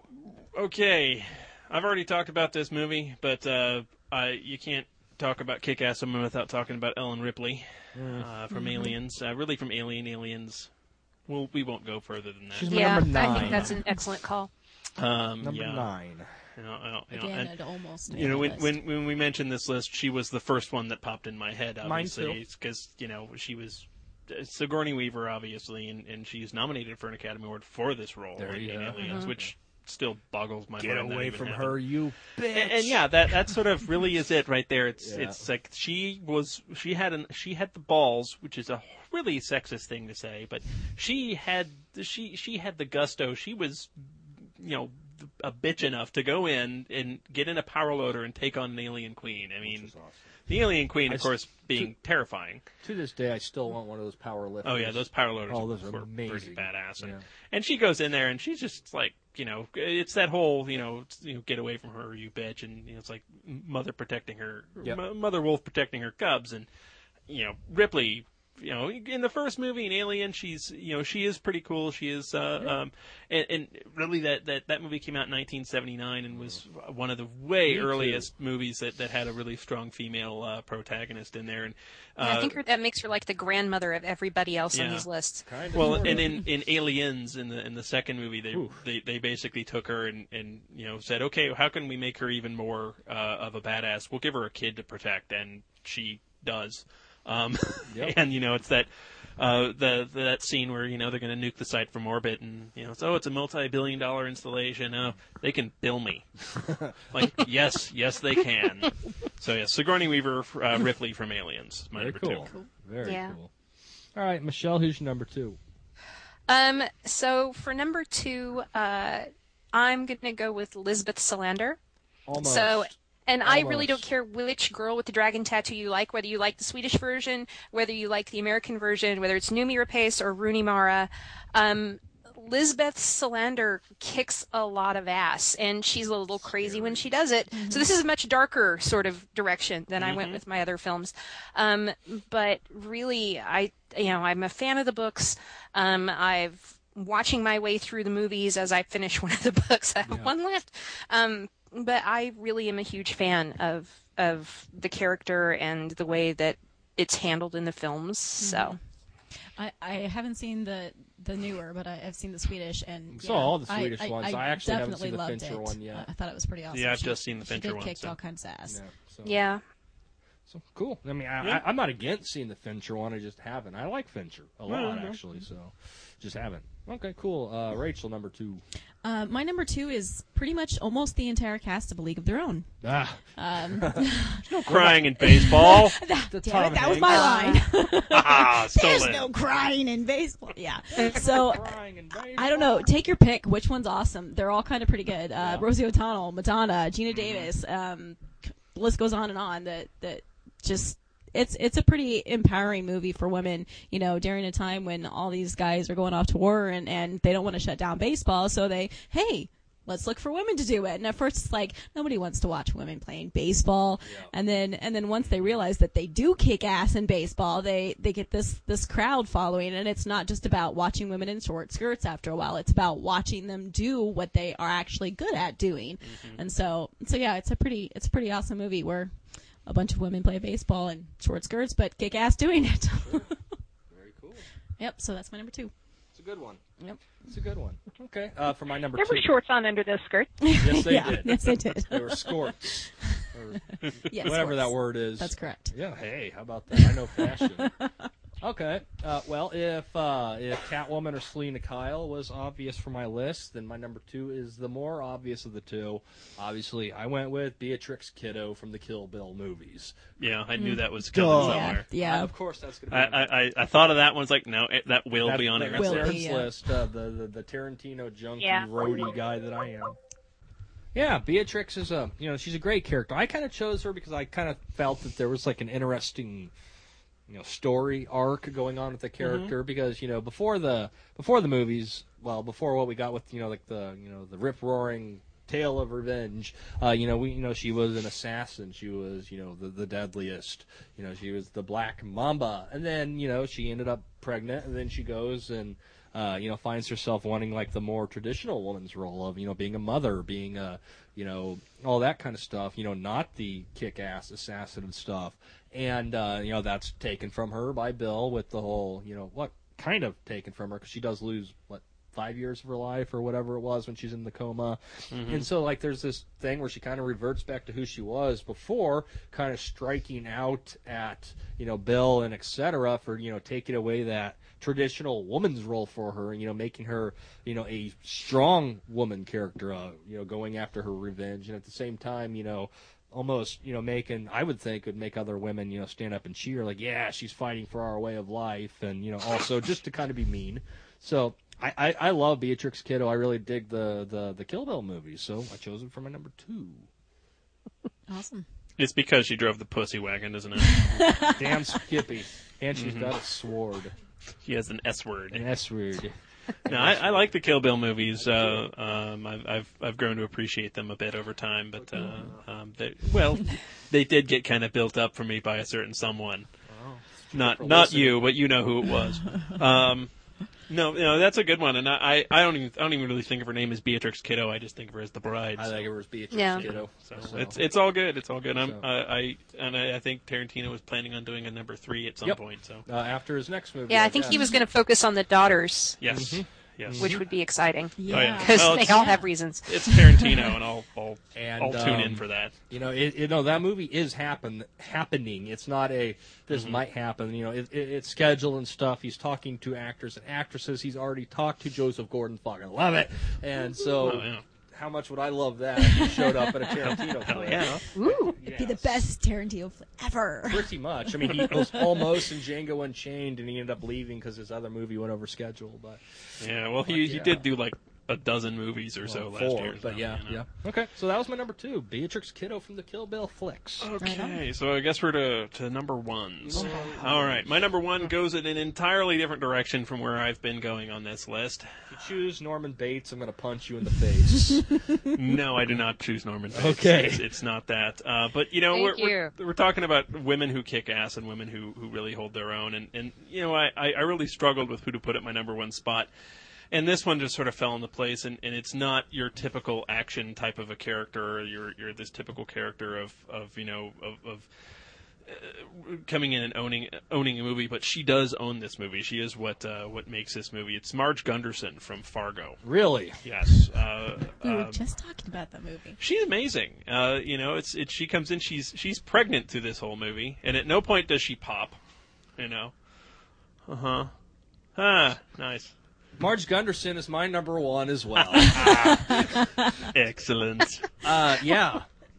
B: Okay, I've already talked about this movie, but uh, I you can't talk about Kick-Ass woman without talking about Ellen Ripley uh, from Aliens. Uh, really, from Alien, Aliens. Well, we won't go further than that.
C: She's
F: Yeah,
C: number
F: I
C: nine.
F: think that's an excellent call.
B: Um,
C: Number
B: yeah.
C: nine.
B: You know, I don't- you know,
E: Again,
B: and-
E: it almost made
B: You know,
E: my
B: when,
E: list.
B: when when we mentioned this list, she was the first one that popped in my head.
C: Mine
B: Obviously,
C: too.
B: because you know she was uh, Sigourney Weaver, obviously, and, and she's nominated for an Academy Award for this role
C: There
B: in,
C: you
B: in
C: go.
B: Aliens, which still boggles my
C: Get
B: mind. that
C: away
B: even
C: from
B: happened.
C: her, you bitch.
B: And, and yeah, that that sort of really is it right there. It's
C: Yeah.
B: it's like she was she had an she had the balls, which is a really sexist thing to say, but she had she she had the gusto. She was, you know, a bitch enough to go in and get in a power loader and take on an alien queen. I mean,
C: Which is awesome.
B: the alien queen,
C: I
B: of
C: s-
B: course, being terrifying.
C: To this day, I still want one of those power lifters.
B: Oh yeah, those power loaders
C: Oh, those are
B: were
C: amazing.
B: pretty badass. And,
C: Yeah.
B: and she goes in there and she's just like, you know, it's that whole, you know, it's, you know, get away from her, you bitch, and you know, it's like mother protecting her,
C: Yep.
B: m- mother wolf protecting her cubs, and you know, Ripley. You know, in the first movie in Alien, she's, you know, she is pretty cool. She is, uh,
C: Yeah.
B: um, and, and really that, that, that movie came out in nineteen seventy-nine and was one of the way
C: Me too.
B: earliest movies that, that had a really strong female uh, protagonist in there. And uh,
F: I think her, that makes her like the grandmother of everybody else on
B: Yeah.
F: these lists.
C: Kind of.
B: well,
C: sort
B: and
C: of.
B: in, in Aliens, in the in the second movie, they
C: Oof.
B: they, they basically took her and, and you know said, okay, how can we make her even more uh, of a badass? We'll give her a kid to protect, and she does. Um,
C: Yep.
B: And you know, it's that uh, the, the that scene where you know they're going to nuke the site from orbit, and you know, it's oh, it's a multi-billion dollar installation. Oh, they can bill me. Like, yes, yes, they can. So yeah, Sigourney Weaver, uh, Ripley from Aliens, my
C: Very
B: number
C: cool.
B: two.
C: Very
F: Yeah.
C: cool. All right, Michelle, who's your number two?
F: Um, so for number two, uh, I'm gonna go with Lisbeth Salander.
C: Almost.
F: So, and I really don't
C: Almost.
F: care which girl with the dragon tattoo you like, whether you like the Swedish version, whether you like the American version, whether it's Noomi Rapace or Rooney Mara. Um, Lisbeth Salander kicks a lot of ass, and she's a little crazy when she does it. So this is a much darker sort of direction than I went with my other films. Um, but really, I you know I'm a fan of the books. Um, I've watching my way through the movies as I finish one of the books. I have one left. Um, but I really am a huge fan of of the character and the way that it's handled in the films. So.
E: I, I haven't seen the the newer, but I, I've seen the Swedish, and
C: saw
E: yeah,
C: all the Swedish
E: I,
C: ones.
E: I,
C: I actually haven't
E: definitely
C: seen the
E: loved
C: Fincher
E: it.
C: one yet.
E: I, I thought it was pretty awesome.
B: Yeah, I've
E: She-
B: just seen the
E: she
B: Fincher
E: did
B: one,
E: kicked
B: so-
E: all kinds of ass.
C: Yeah. So,
F: Yeah.
C: So cool. I mean, I,
B: Yeah.
C: I, I'm not against seeing the Fincher one. I just haven't. I like Fincher a lot,
B: no.
C: actually. So, just haven't. Okay, cool. Uh, Rachel, number two.
E: Uh, my number two is pretty much almost the entire cast of A League of Their Own.
C: Ah,
E: Um,
B: No crying in baseball.
E: that,
C: The
E: damn it,
C: Tom
E: that was
C: Hanks.
E: my line.
B: Ah,
E: There's
B: stolen.
E: no crying in baseball. Yeah. So
C: crying and baby.
E: I don't know. Take your pick. Which one's awesome? They're all kind of pretty good. Uh,
C: Yeah.
E: Rosie O'Donnell, Madonna, Gina Davis. Um, the list goes on and on. That that just it's it's a pretty empowering movie for women. You know, during a time when all these guys are going off to war and and they don't want to shut down baseball, so they hey. Let's look for women to do it. And at first it's like nobody wants to watch women playing baseball.
C: Yeah.
E: And then and then once they realize that they do kick ass in baseball, they they get this this crowd following, and it's not just about watching women in short skirts after a while. It's about watching them do what they are actually good at doing.
B: Mm-hmm.
E: And so so yeah, it's a pretty it's a pretty awesome movie where a bunch of women play baseball in short skirts but kick ass doing it.
C: Very cool.
E: Yep, so that's my number two.
C: It's a good one.
E: Yep.
C: It's a good one. Okay. Uh, for my number
F: There
C: two.
F: were shorts on under those skirts.
C: Yes, they
E: yeah,
C: did.
E: Yes, they did.
C: They were scorts. Or
E: Yes,
C: whatever
E: sports.
C: that word is.
E: That's correct.
C: Yeah, hey, how about that? I know fashion. Okay. Uh, well, if uh, if Catwoman or Selena Kyle was obvious for my list, then my number two is the more obvious of the two. Obviously, I went with Beatrix Kiddo from the Kill Bill movies.
B: Yeah, I knew that was coming
C: Duh.
B: somewhere.
E: Yeah.
C: Uh, of course, that's going to
B: I,
C: be. my-
B: I, I- I thought of that one. It's like, no, it, that will
C: that-
B: be on
C: that-
B: Aaron's
E: Will
C: That's
B: list.
E: be,
C: Aaron's
E: yeah.
C: list. Uh, the, the the Tarantino junkie
F: Yeah.
C: roadie guy that I am. Yeah, Beatrix is a you know she's a great character. I kind of chose her because I kind of felt that there was like an interesting you know story arc going on with the character because you know before the before the movies, well before what we got with you know like the you know the rip roaring tale of revenge, uh, you know we you know she was an assassin. She was you know the the deadliest. You know she was the Black Mamba, and then you know she ended up pregnant, and then she goes and. Uh, you know, finds herself wanting like the more traditional woman's role of, you know, being a mother, being a, you know, all that kind of stuff, you know, not the kick-ass assassin and stuff. And, uh, you know, that's taken from her by Bill with the whole, you know, what kind of taken from her because she does lose, what, five years of her life or whatever it was when she's in the coma.
B: Mm-hmm.
C: And so, like, there's this thing where she kind of reverts back to who she was before, kind of striking out at, you know, Bill and et cetera for, you know, taking away that traditional woman's role for her, you know, making her, you know, a strong woman character, uh, you know, going after her revenge. And at the same time, you know, almost, you know, making, I would think, would make other women, you know, stand up and cheer, like, yeah, she's fighting for our way of life. And, you know, also just to kind of be mean. So I, I, I love Beatrix Kiddo. I really dig the, the, the Kill Bill movies. So I chose it for my number two.
E: Awesome.
B: It's because she drove the pussy wagon, isn't it?
C: Damn Skippy. And she's got a sword.
B: She has an S word.
C: An S word.
B: No, I, I like the Kill Bill movies. Uh, um, I've, I've I've grown to appreciate them a bit over time, but uh, um, they, well, they did get kind of built up for me by a certain someone. Not
C: for
B: not
C: listening.
B: you, but you know who it was. Um, no, no, that's a good one, and I, I don't even I don't even really think of her name as Beatrix Kiddo. I just think of her as the bride.
C: I
B: so.
C: think it was Beatrix
F: Yeah.
C: Kiddo.
B: So
C: So-
B: it's it's all good. It's all good. I'm
C: So-
B: uh, I and I, I think Tarantino was planning on doing a number three at some
C: Yep.
B: point. So
C: uh, after his next movie.
F: Yeah, I think he
C: guess.
F: was going to focus on the daughters,
B: yes,
C: Mhm.
B: yes.
F: which would be exciting
E: Yeah.
B: Oh, yeah.
F: because
B: Well,
F: they
B: it's-
F: all have reasons.
B: It's Tarantino, and I'll I'll,
C: And,
B: I'll tune in
C: um,
B: for that.
C: You know, it, you know that movie is happen happening. It's not a this
B: Mm-hmm.
C: might happen. You know, it, it, it's scheduled and stuff. He's talking to actors and actresses. He's already talked to Joseph Gordon-Fucking Levitt, and so
B: Oh, yeah.
C: how much would I love that if he showed up at a Tarantino
B: Hell
C: flick?
B: yeah.
F: Ooh,
C: Yes.
E: Be the best Tarantino flick ever.
C: Pretty much. I mean, he was almost in Django Unchained, and he ended up leaving because his other movie went over schedule. But
B: Yeah, well, he, he
C: yeah.
B: did do like a dozen movies or so
C: well,
B: last
C: four,
B: year.
C: But
B: so,
C: yeah,
B: you know.
C: yeah. Okay, so that was my number two, Beatrix Kiddo from the Kill Bill flicks.
B: Okay, so I guess we're to, to number ones. All right, my number one goes in an entirely different direction from where I've been going on this list.
C: If you choose Norman Bates, I'm going to punch you in the face.
B: No, I do not choose Norman Bates.
C: Okay.
B: It's, it's not that. Uh, but, you know,
F: Thank
B: we're, we're, we're talking about women who kick ass and women who, who really hold their own. And, and you know, I, I really struggled with who to put at my number one spot. And this one just sort of fell into place, and, and it's not your typical action type of a character. Or you're you're this typical character of, of you know of, of uh, coming in and owning owning a movie, but she does own this movie. She is what uh, what makes this movie. It's Marge Gunderson from Fargo.
C: Really?
B: Yes, uh,
E: We were
B: um,
E: just talking about that movie.
B: she's amazing. Uh, you know, it's it. She comes in. She's she's pregnant through this whole movie, and at no point does she pop. You know. Uh huh. Ah, nice.
C: Marge Gunderson is my number one as well.
B: Excellent.
C: Uh, yeah.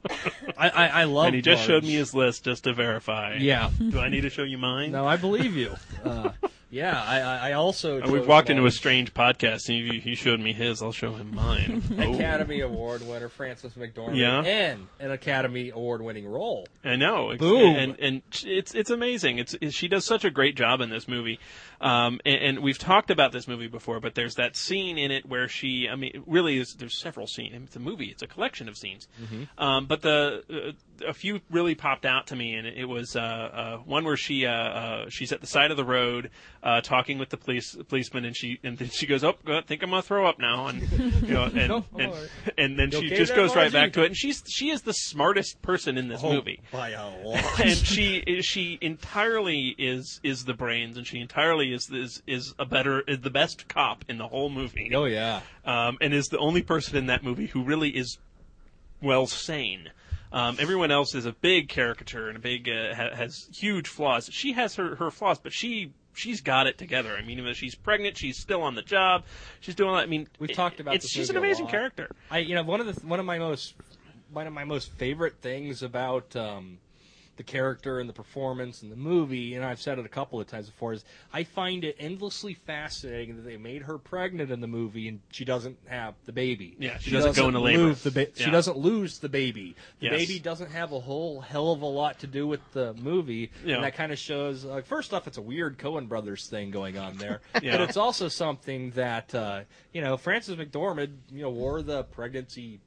C: I, I, I love
B: And he just
C: Marge.
B: showed me his list just to verify.
C: Yeah.
B: Do I need to show you mine?
C: No, I believe you. Uh, yeah, I, I I also...
B: Uh, We've
C: chose
B: walked into a
C: Marge.
B: strange podcast, and he, he showed me his. I'll show him mine. Oh.
C: Academy Award winner Frances McDormand,
B: Yeah.
C: and an Academy Award winning role.
B: I know. It's-
C: Boom.
B: And and it's it's amazing. It's, it's she does such a great job in this movie. Um, and, and we've talked about this movie before, but there's that scene in it where she. I mean, it really is. There's several scenes. It's a movie. It's a collection of scenes.
C: Mm-hmm.
B: Um, but the uh, a few really popped out to me, and it, it was uh, uh, one where she uh, uh, she's at the side of the road uh, talking with the police policeman, and she and then she goes, "Oh, I think I'm gonna throw up now," and you know, and
C: No, I'm
B: and,
C: all right.
B: and then
C: You
B: she
C: okay
B: just
C: there,
B: goes right
C: Margie?
B: back to it, and she's she is the smartest person in this
C: Oh,
B: movie.
C: by a lot.
B: And she she entirely is is the brains, and she entirely is is is a better is the best cop in the whole movie.
C: Oh, yeah.
B: Um, and is the only person in that movie who really is well sane. Um, everyone else is a big caricature and a big uh, ha- has huge flaws. She has her, her flaws, but she she's got it together. I mean, even though she's pregnant, she's still on the job. She's doing all that. I mean,
C: We've
B: it-
C: talked about
B: it's
C: this
B: she's an
C: movie a
B: amazing
C: lot.
B: character.
C: I, you know, one of the one of my most one of my most favorite things about um, the character and the performance and the movie, and I've said it a couple of times before, is I find it endlessly fascinating that they made her pregnant in the movie and she doesn't have the baby.
B: Yeah, she doesn't go into labor.
C: lose The ba-
B: Yeah.
C: She doesn't lose the baby. The
B: Yes.
C: baby doesn't have a whole hell of a lot to do with the movie,
B: Yeah.
C: and that kind of shows. Uh, first off, it's a weird Coen Brothers thing going on there,
B: Yeah.
C: but it's also something that uh, you know, Frances McDormand, you know, wore the pregnancy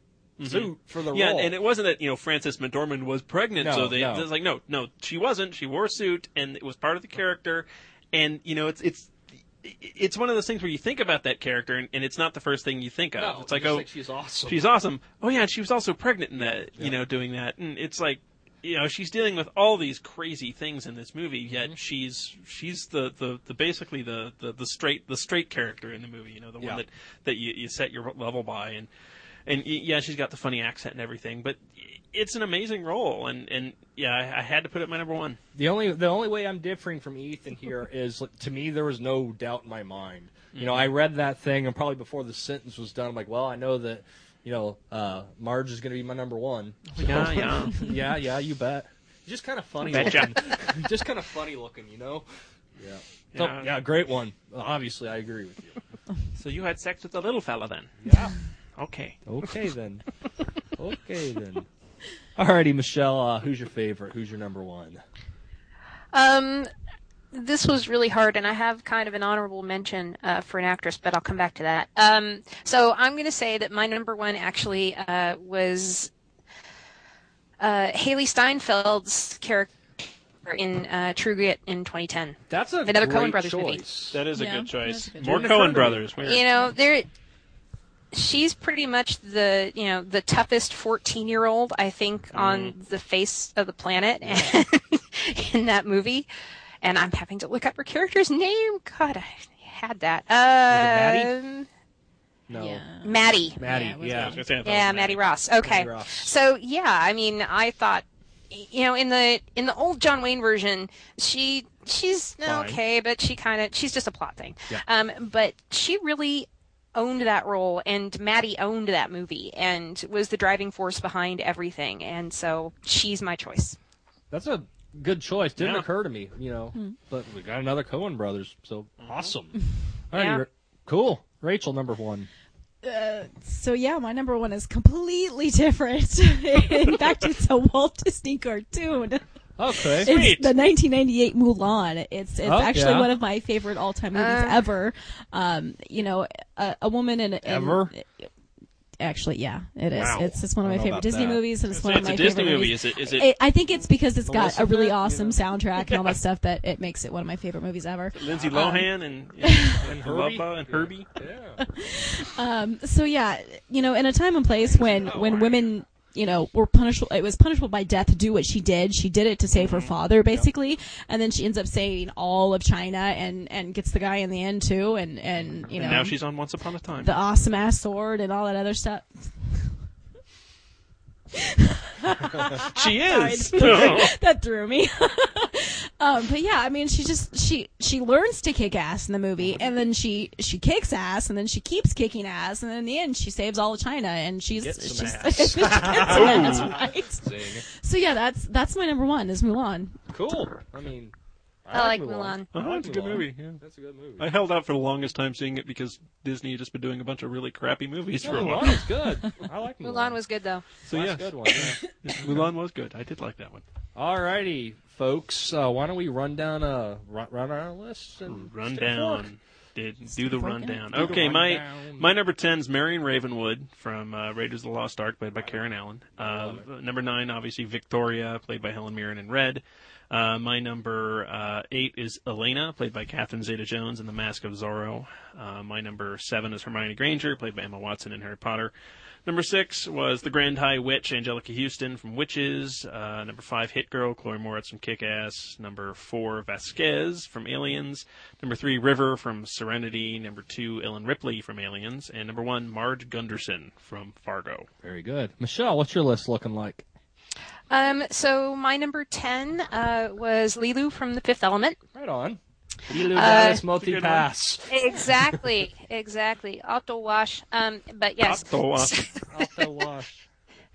C: suit for the
B: Yeah,
C: role.
B: and it wasn't that, you know, Frances McDormand was pregnant,
C: No,
B: so they
C: no.
B: it was like, no, no, she wasn't. She wore a suit, and it was part of the character. And you know, it's it's it's one of those things where you think about that character, and, and it's not the first thing you think of.
C: No,
B: it's like,
C: just
B: oh,
C: like she's awesome.
B: she's awesome. Oh yeah, and she was also pregnant in that,
C: Yeah.
B: you know, doing that, and it's like, you know, she's dealing with all these crazy things in this movie, yet
C: Mm-hmm.
B: she's she's the, the, the basically the, the, the straight the straight character in the movie, you know, the
C: Yeah.
B: one that, that you, you set your level by, and and y- yeah, she's got the funny accent and everything, but it's an amazing role, and, and yeah, I, I had to put it at my number one.
C: The only the only way I'm differing from Ethan here is, like, to me, there was no doubt in my mind. You know, I read that thing, and probably before the sentence was done, I'm like, well, I know that, you know, uh, Marge is going to be my number one. So-
B: Yeah, yeah.
C: yeah, yeah, you bet. Just kind of funny
B: Betcha.
C: looking. Just kind of funny looking, you know? Yeah. So,
B: Yeah.
C: yeah, great one. Obviously, I agree with you.
B: So you had sex with the little fella then?
C: Yeah.
B: Okay.
C: Okay, then. Okay, then. Alrighty, Michelle, uh, who's your favorite? Who's your number one?
F: Um, this was really hard, and I have kind of an honorable mention uh, for an actress, but I'll come back to that. Um, so I'm going to say that my number one actually uh, was uh, Haley Steinfeld's character in uh, True Grit in twenty ten.
C: That's a
F: Another
C: great
F: Coen Brothers
C: choice.
F: movie.
B: That is a
E: Yeah,
B: good choice.
E: that's a good
B: More
C: choice.
B: Coen brothers. Weird.
F: You know, there. She's pretty much the you know the toughest fourteen year old I think on the face of the planet in that movie, and I'm having to look up her character's name. God, I had that.
C: Maddie?
F: Um,
C: No.
E: Yeah.
F: Maddie.
C: Maddie,
E: Yeah, it was
C: yeah.
B: I was gonna say I thought it
F: Yeah,
B: was
F: Maddie Ross. Okay.
C: Maddie Ross.
F: So yeah, I mean, I thought, you know, in the in the old John Wayne version, she she's
C: Fine.
F: okay, but she kind of she's just a plot thing.
C: Yeah.
F: Um, but she really owned that role, and Maddie owned that movie, and was the driving force behind everything. And so she's my choice.
C: That's a good choice. Didn't
B: Yeah.
C: occur to me, you know. But we got another Coen Brothers, so awesome. All right,
F: Yeah.
C: Ra- cool. Rachel, number one.
E: Uh, so yeah, my number one is completely different. In fact, it's a Walt Disney cartoon.
C: Okay.
E: It's
B: Sweet.
E: the nineteen ninety-eight Mulan. It's it's
C: Oh,
E: actually
C: yeah.
E: one of my favorite all-time movies
F: Uh.
E: ever. Um, you know, a, a woman in, in
C: Ever?
E: Actually, yeah, it is.
C: Wow.
E: It's it's one of
C: I
E: my
C: don't know
E: favorite
C: about
E: Disney
C: that.
E: movies, and it's
B: It's,
E: one of
B: it's
E: my
B: a Disney
E: favorite
B: movie.
E: movies.
B: Is it? Is it?
E: It, I think it's because it's got
C: Melissa
E: a really
C: Beth,
E: awesome
C: you know.
E: soundtrack and all that stuff that it makes it one of my favorite movies ever.
B: Lindsay
E: Um,
B: Lohan and, and, and
C: Herbie?
B: Herbie and Herbie.
C: Yeah.
E: Um, so yeah, you know, in a time and place when when women, you know, were punishable, it was punishable by death to do what she did. She did it to save her father, basically, and then she ends up saving all of China and and gets the guy in the end too, and and you know,
B: And now she's on Once Upon a Time.
E: the awesome ass sword and all that other stuff.
B: She
E: Sorry,
B: is.
E: that threw me. Um, but yeah, I mean, she just she she learns to kick ass in the movie, and then she she kicks ass, and then she keeps kicking ass, and then in the end, she saves all of China, and she's
C: Gets
E: she's
C: some ass.
E: she gets some ass, right?
C: Zing.
E: So yeah, that's that's my number one is Mulan.
C: Cool. I mean,
F: I like Mulan.
C: I
B: Oh,
C: like
B: it's a good
C: Mulan.
B: movie. Yeah.
C: That's a good movie.
B: I held out for the longest time seeing it because Disney had just been doing a bunch of really crappy movies
C: Yeah,
B: for a while.
C: Mulan is good. I like Mulan.
F: Mulan was good though.
B: So
C: That's
B: yeah,
C: a good one. Yeah.
B: Mulan was good. I did like that one.
C: Alrighty, folks. Uh, why don't we run down a run, run our list and
B: Run
C: stick a fork?
B: down. Did do the
E: fork in
B: rundown.
E: it.
C: Do the
B: Okay, my
C: rundown.
B: my number ten is Marion Ravenwood from uh, Raiders of the Lost Ark, played by Karen Allen. Uh, number nine, obviously Victoria, played by Helen Mirren in Red. Uh, my number uh, eight is Elena, played by Catherine Zeta-Jones in The Mask of Zorro. Uh, my number seven is Hermione Granger, played by Emma Watson in Harry Potter. Number six was the Grand High Witch, Angelica Houston from Witches. Uh, number five, Hit Girl, Chloe Moretz from Kick-Ass. Number four, Vasquez from Aliens. Number three, River from Serenity. Number two, Ellen Ripley from Aliens. And number one, Marge Gunderson from Fargo.
C: Very good. Michelle, what's your list looking like?
F: Um, so my number ten uh, was Lilu from The Fifth Element.
C: Right on. Lilu
F: Uh,
C: Dallas multi-pass.
F: Exactly, exactly. Auto wash. Um, but yes.
B: Otto, uh,
C: Auto wash.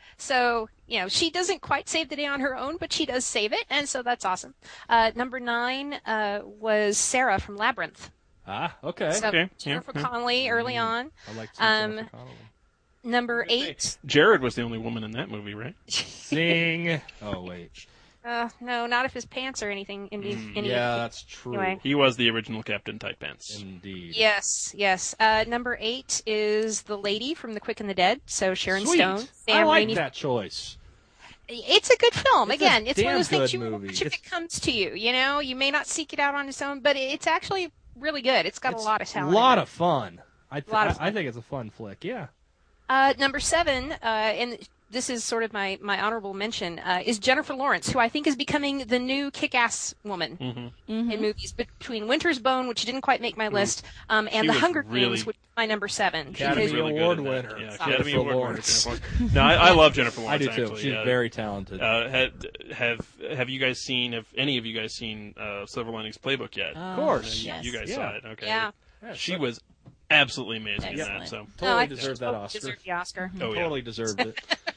F: So, you know, she doesn't quite save the day on her own, but she does save it, and so that's awesome. Uh, number nine uh, was Sarah from Labyrinth.
C: Ah, okay.
F: So
B: Okay,
F: Jennifer
B: yeah, yeah.
F: Connelly early on.
C: I like to
F: Um,
C: Jennifer Connelly.
F: Number eight.
B: Jared was the only woman in that movie, right?
C: Sing. Oh, wait.
F: Uh, no, not if his pants are anything. Any, any,
C: Yeah, that's true.
F: Anyway.
B: He was the original Captain Tight Pants.
C: Indeed.
F: Yes, yes. Uh, number eight is the lady from The Quick and the Dead. So Sharon
C: Sweet.
F: Stone, Sam
C: I like
F: Raimi.
C: that choice.
F: It's a good film.
C: It's a
F: Again, it's one
C: damn
F: of those things
C: good
F: you
C: movie.
F: watch if
C: It's-
F: it comes to you. You know, you may not seek it out on its own, but it's actually really good. It's got
C: It's
F: a lot of
C: A
F: talent.
C: lot
F: in it.
C: of fun. I, th-
F: Lot of
C: I, I think it's a fun flick. Yeah.
F: Uh, number seven, uh, and this is sort of my, my honorable mention, uh, is Jennifer Lawrence, who I think is becoming the new kick-ass woman
B: Mm-hmm.
F: in movies. Between Winter's Bone, which didn't quite make my list, um, and
B: She
F: The
B: was
F: Hunger
B: really-
F: Games, which is my number seven.
C: Academy
F: because-
B: Really good
C: Award
B: in that.
C: winner.
B: Yeah,
C: Jennifer
B: Academy Award winner.
C: Lawrence.
B: Jennifer Lawrence. No, I, I love Jennifer
C: I
B: Lawrence.
C: do too.
B: Actually.
C: She's
B: yeah.
C: very talented.
B: Uh, had, have have you guys seen? Have any of you guys seen uh, Silver Linings Playbook yet?
E: Of
C: course.
B: You-
E: yes.
B: You guys
C: Yeah.
B: saw it. Okay.
F: Yeah.
C: Yeah,
B: She
C: so-
B: was absolutely amazing in that.
E: Excellent.
B: So.
C: totally
F: No, I think
C: deserved
F: she
C: that
F: totally
C: Oscar.
F: deserved the Oscar.
B: Oh yeah.
C: Totally deserved it.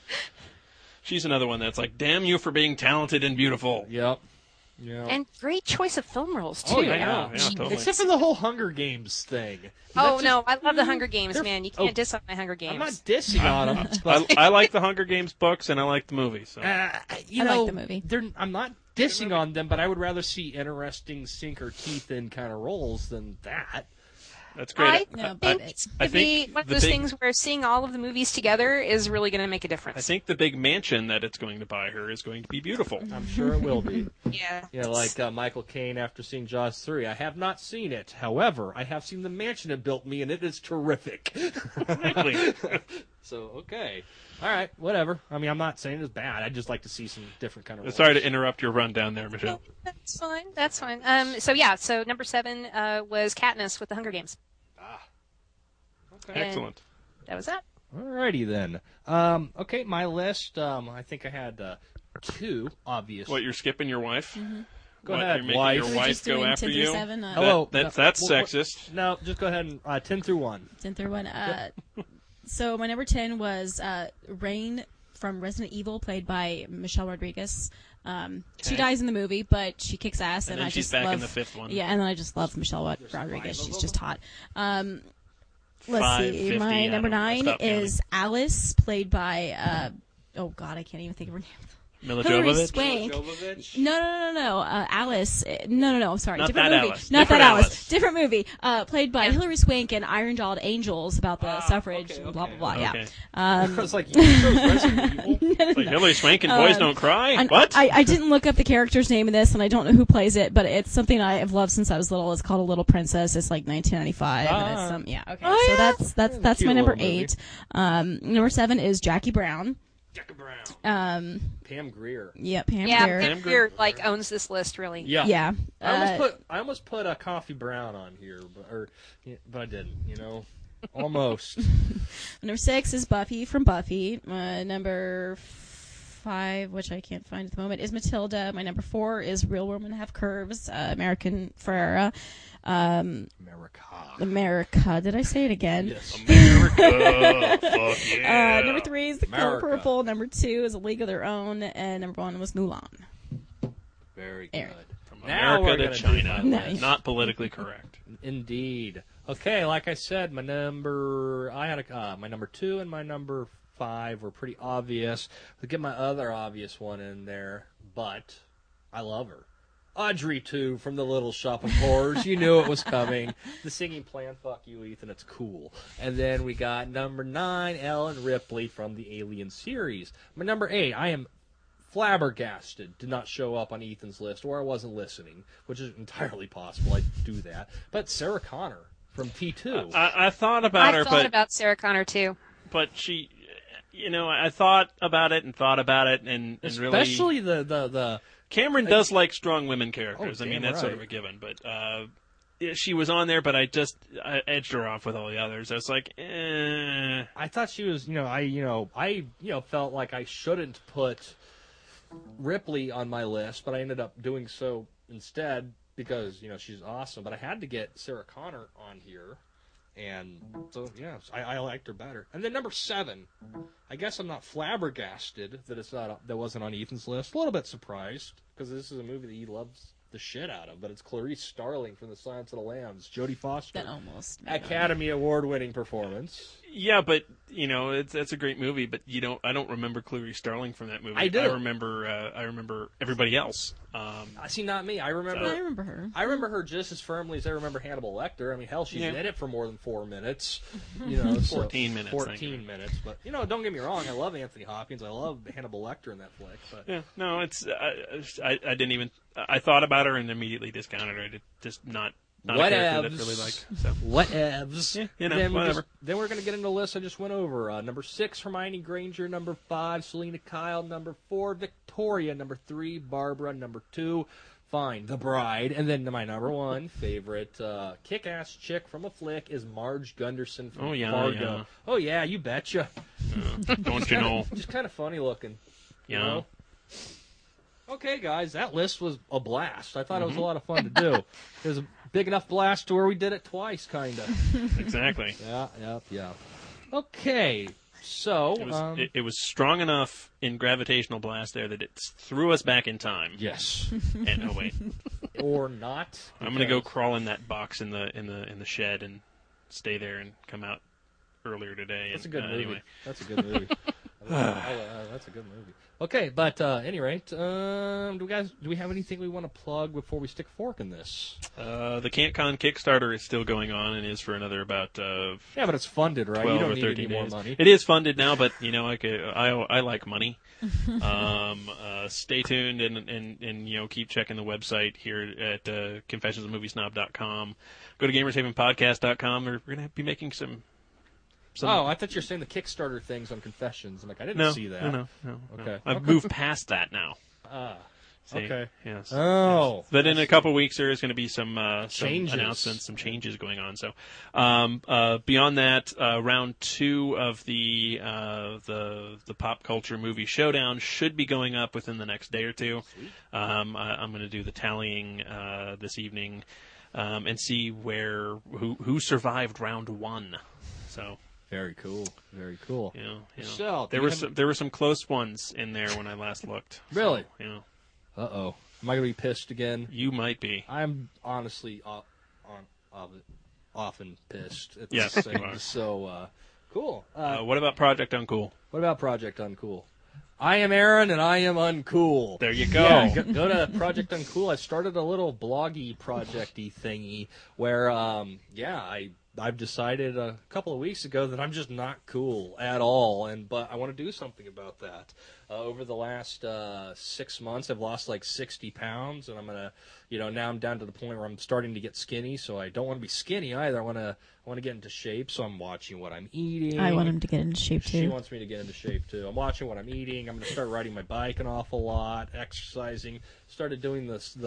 B: She's another one that's like, damn you for being talented and beautiful.
C: Yep. Yeah.
F: And great choice of film roles, too.
C: Oh, yeah.
B: I know. Yeah, totally.
C: Except for the whole Hunger Games thing.
F: Oh,
C: That's
F: no,
C: just-
F: I love the Hunger Games,
C: They're-
F: man. You can't
C: oh.
F: diss on my Hunger Games.
C: I'm not dissing on them, but
B: I, I like the Hunger Games books and I like the movie. So.
C: uh, you
E: I like
C: know,
E: the movie.
C: they're, I'm not dissing on them, but I would rather see interesting sink or teeth in kind of roles than that.
B: That's great.
F: I
E: No,
B: I,
E: but
B: I,
E: it's
B: I
F: Could be
B: think
F: one of
B: the
F: those
B: big,
F: things where seeing all of the movies together is really going to make a difference.
B: I think the big mansion that it's going to buy her is going to be beautiful.
C: I'm sure it will be.
F: Yeah.
C: Yeah, like uh, Michael Caine after seeing Jaws three. I have not seen it. However, I have seen the mansion it built me, and it is terrific.
B: Exactly.
C: So, okay. All right, whatever. I mean, I'm not saying it's bad. I'd just like to see some different kind of roles.
B: Sorry to interrupt your rundown there, Michelle.
F: That's fine. That's fine. Um. So yeah. So number seven uh, was Katniss with the Hunger Games.
C: Okay.
F: And
B: Excellent.
F: That was that.
C: Alrighty then. Um, okay, my list. Um, I think I had uh, two, obviously.
B: What, you're skipping your wife?
C: Go
B: What,
C: ahead,
B: you're making
C: wife.
B: your
E: We're
B: wife
E: just
B: go
E: doing
B: after
E: ten through
B: you?
E: seven, uh,
B: That-
C: Hello.
B: that's
C: No,
B: that's
C: what- what-
B: sexist.
C: No, just go ahead and uh, ten through one.
E: ten through one. Uh, so my number ten was uh, Rain from Resident Evil, played by Michelle Rodriguez. Um, She
B: Okay.
E: dies in the movie, but she kicks ass,
B: And
E: and,
B: then
E: I
B: she's
E: just
B: back
E: love.
B: in the fifth one.
E: Yeah, and then I just love Michelle Rod- Rodriguez. She's just hot. Um, let's
B: five
E: see.
B: fifty,
E: My
B: I
E: number
B: don't know. I
E: nine
B: stopped
E: is Alice, played by. Uh, oh God, I can't even think of her name.
B: Mila
E: Hilary
B: Jovovich?
E: Swank. No, no, no, no, no. Uh, Alice. uh, No, no, no. I'm sorry.
B: Not
E: Different
B: that
E: movie.
B: Alice.
E: Not
B: Different
E: that Alice.
B: Alice.
E: Different movie. Uh, played by
F: Yeah.
E: Hilary Swank and Iron Jawed Angels about the
C: Ah,
E: suffrage.
C: okay,
E: and blah
C: okay.
E: blah blah.
B: Okay.
E: Yeah. Um,
C: I was like, you chose Resident Evil?
B: It's like Hillary Swank and Boys
E: Um,
B: Don't Cry?
E: and
B: What?
E: I, I didn't look up the character's name in this, and I don't know who plays it, but it's something I have loved since I was little. It's called A Little Princess. It's like nineteen ninety-five, and it's
C: Ah.
E: some yeah. Okay,
F: Oh,
E: so
F: yeah.
E: that's that's that's
C: Cute
E: my number
C: little movie.
E: eight. Um, number seven is Jackie Brown.
C: Jackie Brown.
E: Um,
C: Pam Grier.
E: yeah, Pam
F: Yeah,
E: Grier.
F: Pam Grier like owns this list really.
C: Yeah.
E: Yeah.
C: I almost
E: Uh,
C: put I almost put a Coffee Brown on here, but or yeah, but I didn't. You know, almost.
E: Number six is Buffy from Buffy. Uh, number five, which I can't find at the moment, is Matilda. My number four is Real Women Have Curves, uh, American Ferrera. Um,
C: America.
E: America. Did I say it again?
C: Yes.
B: America. Fuck yeah.
E: Uh, number three is The Color
C: America.
E: Purple. Number two is A League of Their Own. And number one was Mulan.
C: Very
E: Aaron.
C: good.
B: From
C: Now
B: America
C: we're
B: to
C: gonna do
B: China.
C: my
E: Nice.
C: list.
B: Not politically correct.
C: Indeed. Okay, like I said, my number I had a uh, my number two and my number five were pretty obvious. I'll get my other obvious one in there, but I love her. Audrey two from The Little Shop of Horrors. You knew it was coming. The singing plan, fuck you, Ethan. It's cool. And then we got number nine, Ellen Ripley from the Alien series. My number eight, I am flabbergasted did not show up on Ethan's list, or I wasn't listening, which is entirely possible. I do that. But Sarah Connor from T two.
B: I, I thought about
F: I
B: her,
F: thought
B: but
F: about Sarah Connor too.
B: but she, you know, I thought about it and thought about it, and, and really,
C: Especially the, the, the
B: Cameron does like strong women characters.
C: Oh,
B: I mean,
C: damn
B: that's sort
C: right.
B: of a given. But uh, yeah, she was on there, but I just I edged her off with all the others. I was like, eh.
C: I thought she was, you know, I, you know, I, you know, felt like I shouldn't put Ripley on my list, but I ended up doing so instead because, you know, she's awesome. But I had to get Sarah Connor on here, and so yeah, I, I liked her better. And then number seven, I guess I'm not flabbergasted that it's not that wasn't on Ethan's list. A little bit surprised because this is a movie that he loves the shit out of, but it's Clarice Starling from The Silence of the Lambs, Jodie Foster,
E: That almost. made it.
C: Academy Award-winning performance.
B: Yeah, but you know, it's it's a great movie. But you don't, I don't remember Clarice Starling from that movie.
C: I do.
B: I remember, uh, I remember everybody else. Um,
C: I see, not me. I remember.
E: I remember her.
C: I remember her just as firmly as I remember Hannibal Lecter. I mean, hell, she's
B: Yeah.
C: in it for more than four minutes. You know, so-
B: fourteen minutes, thank
C: Fourteen
B: you.
C: minutes, but you know, don't get me wrong. I love Anthony Hopkins. I love Hannibal Lecter in that flick. But
B: yeah, no, it's I, I, I didn't even. I thought about her and immediately discounted her. I did, just not not a character that
C: Whatevs.
B: really liked. So.
C: whatevs.
B: Yeah, you know,
C: then we
B: whatever.
C: Just, then we're gonna get into the list I just went over. Uh, number six, Hermione Granger. Number five, Selena Kyle. Number four, Victoria. Number three, Barbara. Number two, fine, The Bride. And then my number one favorite uh, kick-ass chick from a flick is Marge Gunderson from
B: Oh, yeah,
C: Fargo.
B: yeah.
C: Oh yeah, you betcha.
B: Uh, don't you know?
C: Just kind of funny looking. You
B: Yeah.
C: know? Okay, guys, that list was a blast. I thought it was a lot of fun to
B: Mm-hmm.
C: do. It was a big enough blast to where we did it twice, kind of.
B: Exactly.
C: Yeah, yeah, yeah. Okay, so
B: It was
C: um,
B: it, it was strong enough in gravitational blast there that it threw us back in time.
C: yes,
B: And oh wait,
C: or not.
B: I'm gonna go
C: because-
B: crawl in that box in the in the in the shed and stay there and come out earlier today.
C: That's a
B: and,
C: good
B: uh,
C: movie.
B: Anyway,
C: That's a good movie. I love- I love- uh, that's a good movie. Okay, but uh, any rate, um, do we guys do we have anything we want to plug before we stick a fork in this?
B: uh, the Can'tCon Kickstarter is still going on and is for another about uh,
C: Yeah, but it's funded, right? You
B: twelve
C: don't
B: or
C: need any
B: thirteen
C: more
B: days.
C: money.
B: It is funded now, but you know, I, could, I, I like money. um, uh, stay tuned and, and, and you know keep checking the website here at uh, confessions of movie snob dot com. Go to gamers haven podcast dot com. We're, we're going to be making some. some
C: Oh, I thought you were saying the Kickstarter things on Confessions. I'm like, I didn't
B: no,
C: see that.
B: no, no, no, no.
C: Okay.
B: I've
C: Okay.
B: moved past that now.
C: Ah,
B: See?
C: okay.
B: Yes.
C: Oh,
B: But in
C: I
B: a
C: see.
B: couple weeks, there is going to be some, uh, some
C: Changes.
B: announcements, some changes going on. So, um, uh, beyond that, uh, round two of the uh, the the pop culture movie showdown should be going up within the next day or two. Um, I, I'm going to do the tallying uh, this evening um, and see where who who survived round one. So.
C: Very cool. Very cool.
B: You know, you know.
C: Michelle, do
B: there
C: you
B: were
C: have-
B: some, there were some close ones in there when I last looked.
C: Really?
B: So, you know,
C: Uh oh. Am I gonna be pissed again?
B: you might be.
C: I'm honestly uh, on, of often pissed at
B: Yes,
C: these
B: you
C: things.
B: are.
C: So uh, cool. Uh,
B: Uh, what about Project Uncool?
C: what about Project Uncool? I am Aaron, and I am uncool.
B: There you go.
C: Yeah, go, go to Project Uncool. I started a little bloggy projecty thingy where, um, yeah, I I've decided a couple of weeks ago that I'm just not cool at all, and but I want to do something about that. Uh, over the last uh, six months, I've lost like sixty pounds, and I'm gonna, you know, now I'm down to the point where I'm starting to get skinny. So I don't want to be skinny either. I want to I want to get into shape. So I'm watching what I'm eating.
E: I want him to get into shape
C: She
E: too.
C: wants me to get into shape too. I'm watching what I'm eating. I'm going to start riding my bike an awful lot, exercising. Started doing this the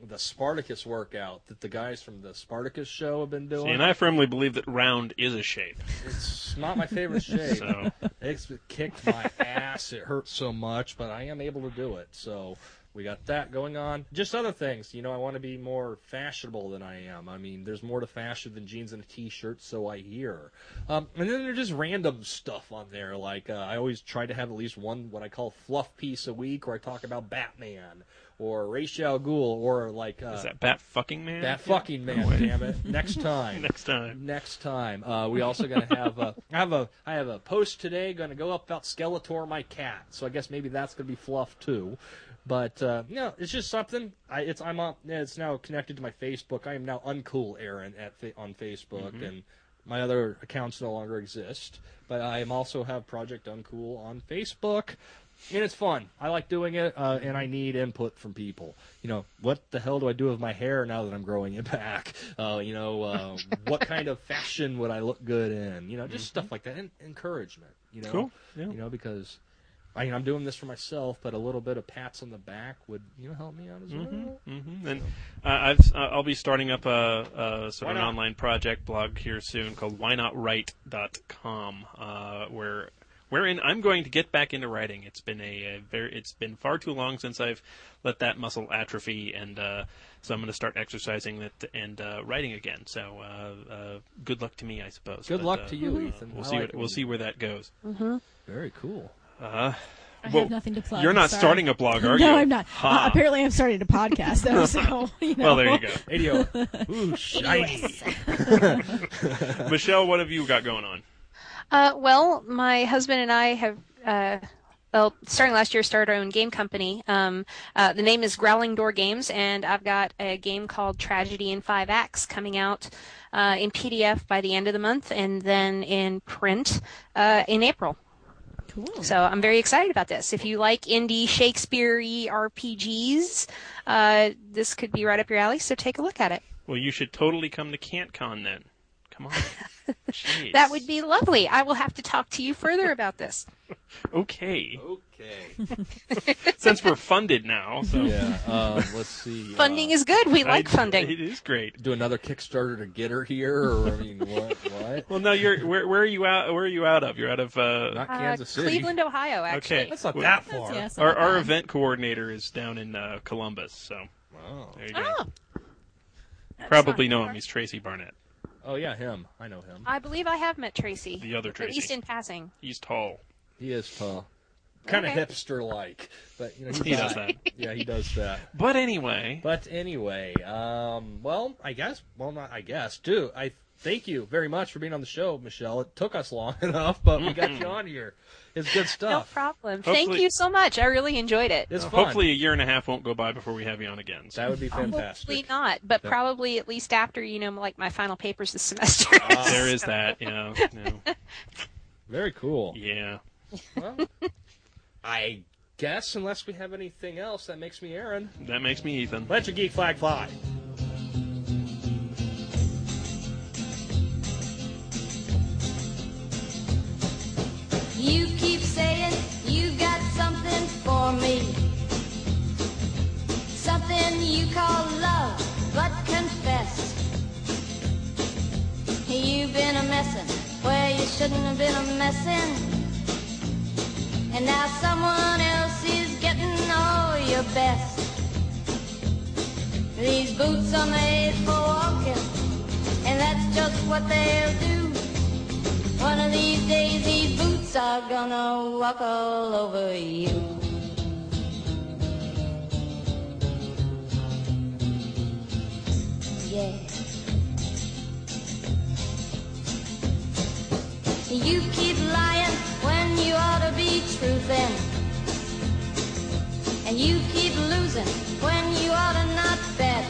C: the Spartacus workout that the guys from the Spartacus show have been doing.
B: See, and I firmly believe that round is a shape.
C: It's not my favorite shape.
B: So.
C: It's kicked my ass. It hurts so much, but I am able to do it. So we got that going on. Just other things. You know, I want to be more fashionable than I am. I mean, there's more to fashion than jeans and a T-shirt, so I hear. Um, and then there's just random stuff on there. Like, uh, I always try to have at least one what I call fluff piece a week where I talk about Batman or Ra's al Ghul or, like... Uh,
B: Is that Bat Fucking Man?
C: Bat Fucking Man,
B: No
C: damn it. Next time.
B: Next time.
C: Next time. Uh, we also going to have a, I have a, I have a post today going to go up about Skeletor, my cat. So I guess maybe that's going to be fluff too. But uh, you know, it's just something. I it's I'm on. It's now connected to my Facebook. I am now Uncool Aaron at on Facebook, mm-hmm. and my other accounts no longer exist. But I am also have Project Uncool on Facebook, and it's fun. I like doing it, uh, and I need input from people. You know, what the hell do I do with my hair now that I'm growing it back? Uh, you know, uh, what kind of fashion would I look good in? You know, just mm-hmm. stuff like that, and encouragement. You know,
B: cool. Yeah.
C: You know, because. I mean, I'm doing this for myself, but a little bit of pats on the back would, you know, help me out as
B: mm-hmm,
C: well.
B: Mm-hmm. And uh, I've, uh, I'll be starting up a, a sort of an online project blog here soon called why not write dot com, uh, where wherein I'm going to get back into writing. It's been a, a very, it's been far too long since I've let that muscle atrophy, and uh, so I'm going to start exercising that and uh, writing again. So uh, uh, good luck to me, I suppose.
C: Good
B: but,
C: luck
B: uh,
C: to you, Ethan.
B: We'll
C: I
B: see.
C: like
B: What, we'll see where that goes.
F: Mm-hmm.
C: Very cool.
B: Uh,
E: I
B: well,
E: have nothing to plug.
B: You're not
E: sorry.
B: starting a blog, are you?
E: No, I'm not.
B: Ha.
E: Uh, apparently, I'm starting a podcast, though, so, you know.
B: Well, there you go.
C: Radio. Ooh, shiny.
B: Michelle, what have you got going on?
F: Uh, well, my husband and I have, uh, well, starting last year, started our own game company. Um, uh, the name is Growling Door Games, and I've got a game called Tragedy in Five Acts coming out uh, in P D F by the end of the month, and then in print uh, in April.
E: Cool.
F: So I'm very excited about this. If you like indie Shakespeare-y R P Gs, uh, this could be right up your alley, so take a look at it.
B: Well, you should totally come to CanTCon then. Come on. Jeez.
F: That would be lovely. I will have to talk to you further about this.
B: Okay.
C: Okay.
B: Since we're funded now. So.
C: Yeah. Um, let's see.
F: Funding
C: uh,
F: is good. We like
B: I,
F: funding.
B: It is great.
C: Do another Kickstarter to get her here, or I mean, what? What?
B: Well, no, you're where? Where are you out? Where are you out of? You're out of uh,
C: Not
F: Uh,
C: Kansas City.
F: Cleveland, Ohio, actually.
B: Okay.
C: That's not
B: Well,
C: that far.
E: Yeah, it's
B: our
E: not
B: our
E: bad.
B: event coordinator is down in uh, Columbus. So
C: Wow.
B: there you go.
F: Oh. That's
B: Probably
F: not
B: know
F: far.
B: him. He's Tracy Barnett.
C: Oh yeah, him. I know him.
F: I believe I have met Tracy.
B: The other
F: At
B: Tracy.
F: least in passing.
B: He's tall.
C: He is tall. Kind of
F: Okay.
C: hipster-like, but you know
B: He does that.
C: Yeah, he does that.
B: But anyway,
C: But anyway, um, well, I guess, well, not I guess, too. I thank you very much for being on the show, Michelle. It took us long enough, but we got you on here. It's good
F: No
C: stuff.
F: problem.
B: Hopefully-
F: Thank you so much. I really enjoyed it.
C: It's
B: uh,
C: fun.
B: hopefully a year and a half won't go by before we have you on again. So.
C: That would be fantastic.
F: Hopefully not, but
C: Yeah.
F: probably at least after, you know, like my final papers this semester.
C: Ah.
B: There is that, you know. No.
C: Very cool.
B: Yeah.
C: Well, I guess, unless we have anything else, that makes me Aaron.
B: That makes me Ethan.
C: Let your geek flag fly.
G: You keep saying you got something for me. Something you call love, but confess. You've been a messin' where you shouldn't have been a messin'. And now someone else is getting all your best. These boots are made for walking, and that's just what they'll do. One of these days these boots are gonna walk all over you. Yeah. You keep lying when you ought to be truthin'. And you keep losing when you ought to not bet.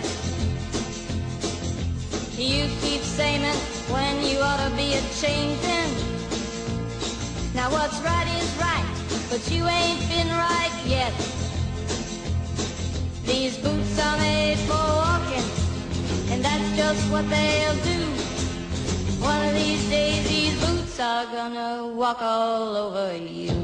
G: You keep saying when you ought to be a-changin'. Now what's right is right, but you ain't been right yet. These boots are made for walking, and that's just what they'll do. One of these days these boots are gonna walk all over you.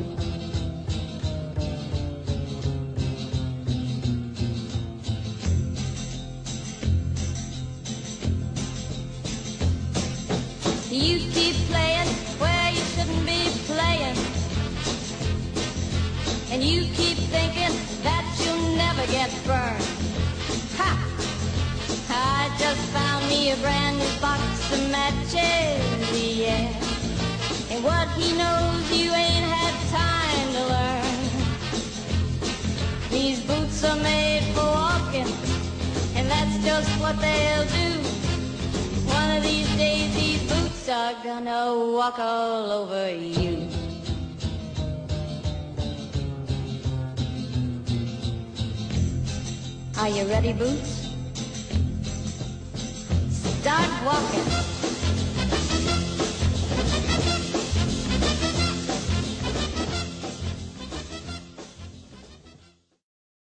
G: You keep playing where you shouldn't be playing. And you keep thinking that you'll never get burned. Ha! I just found me a brand new box of matches, yeah. And what he knows you ain't had time to learn. These boots are made for walking, and that's just what they'll do. One of these days these boots are gonna walk all over you. Are you ready, Boots? Start walking.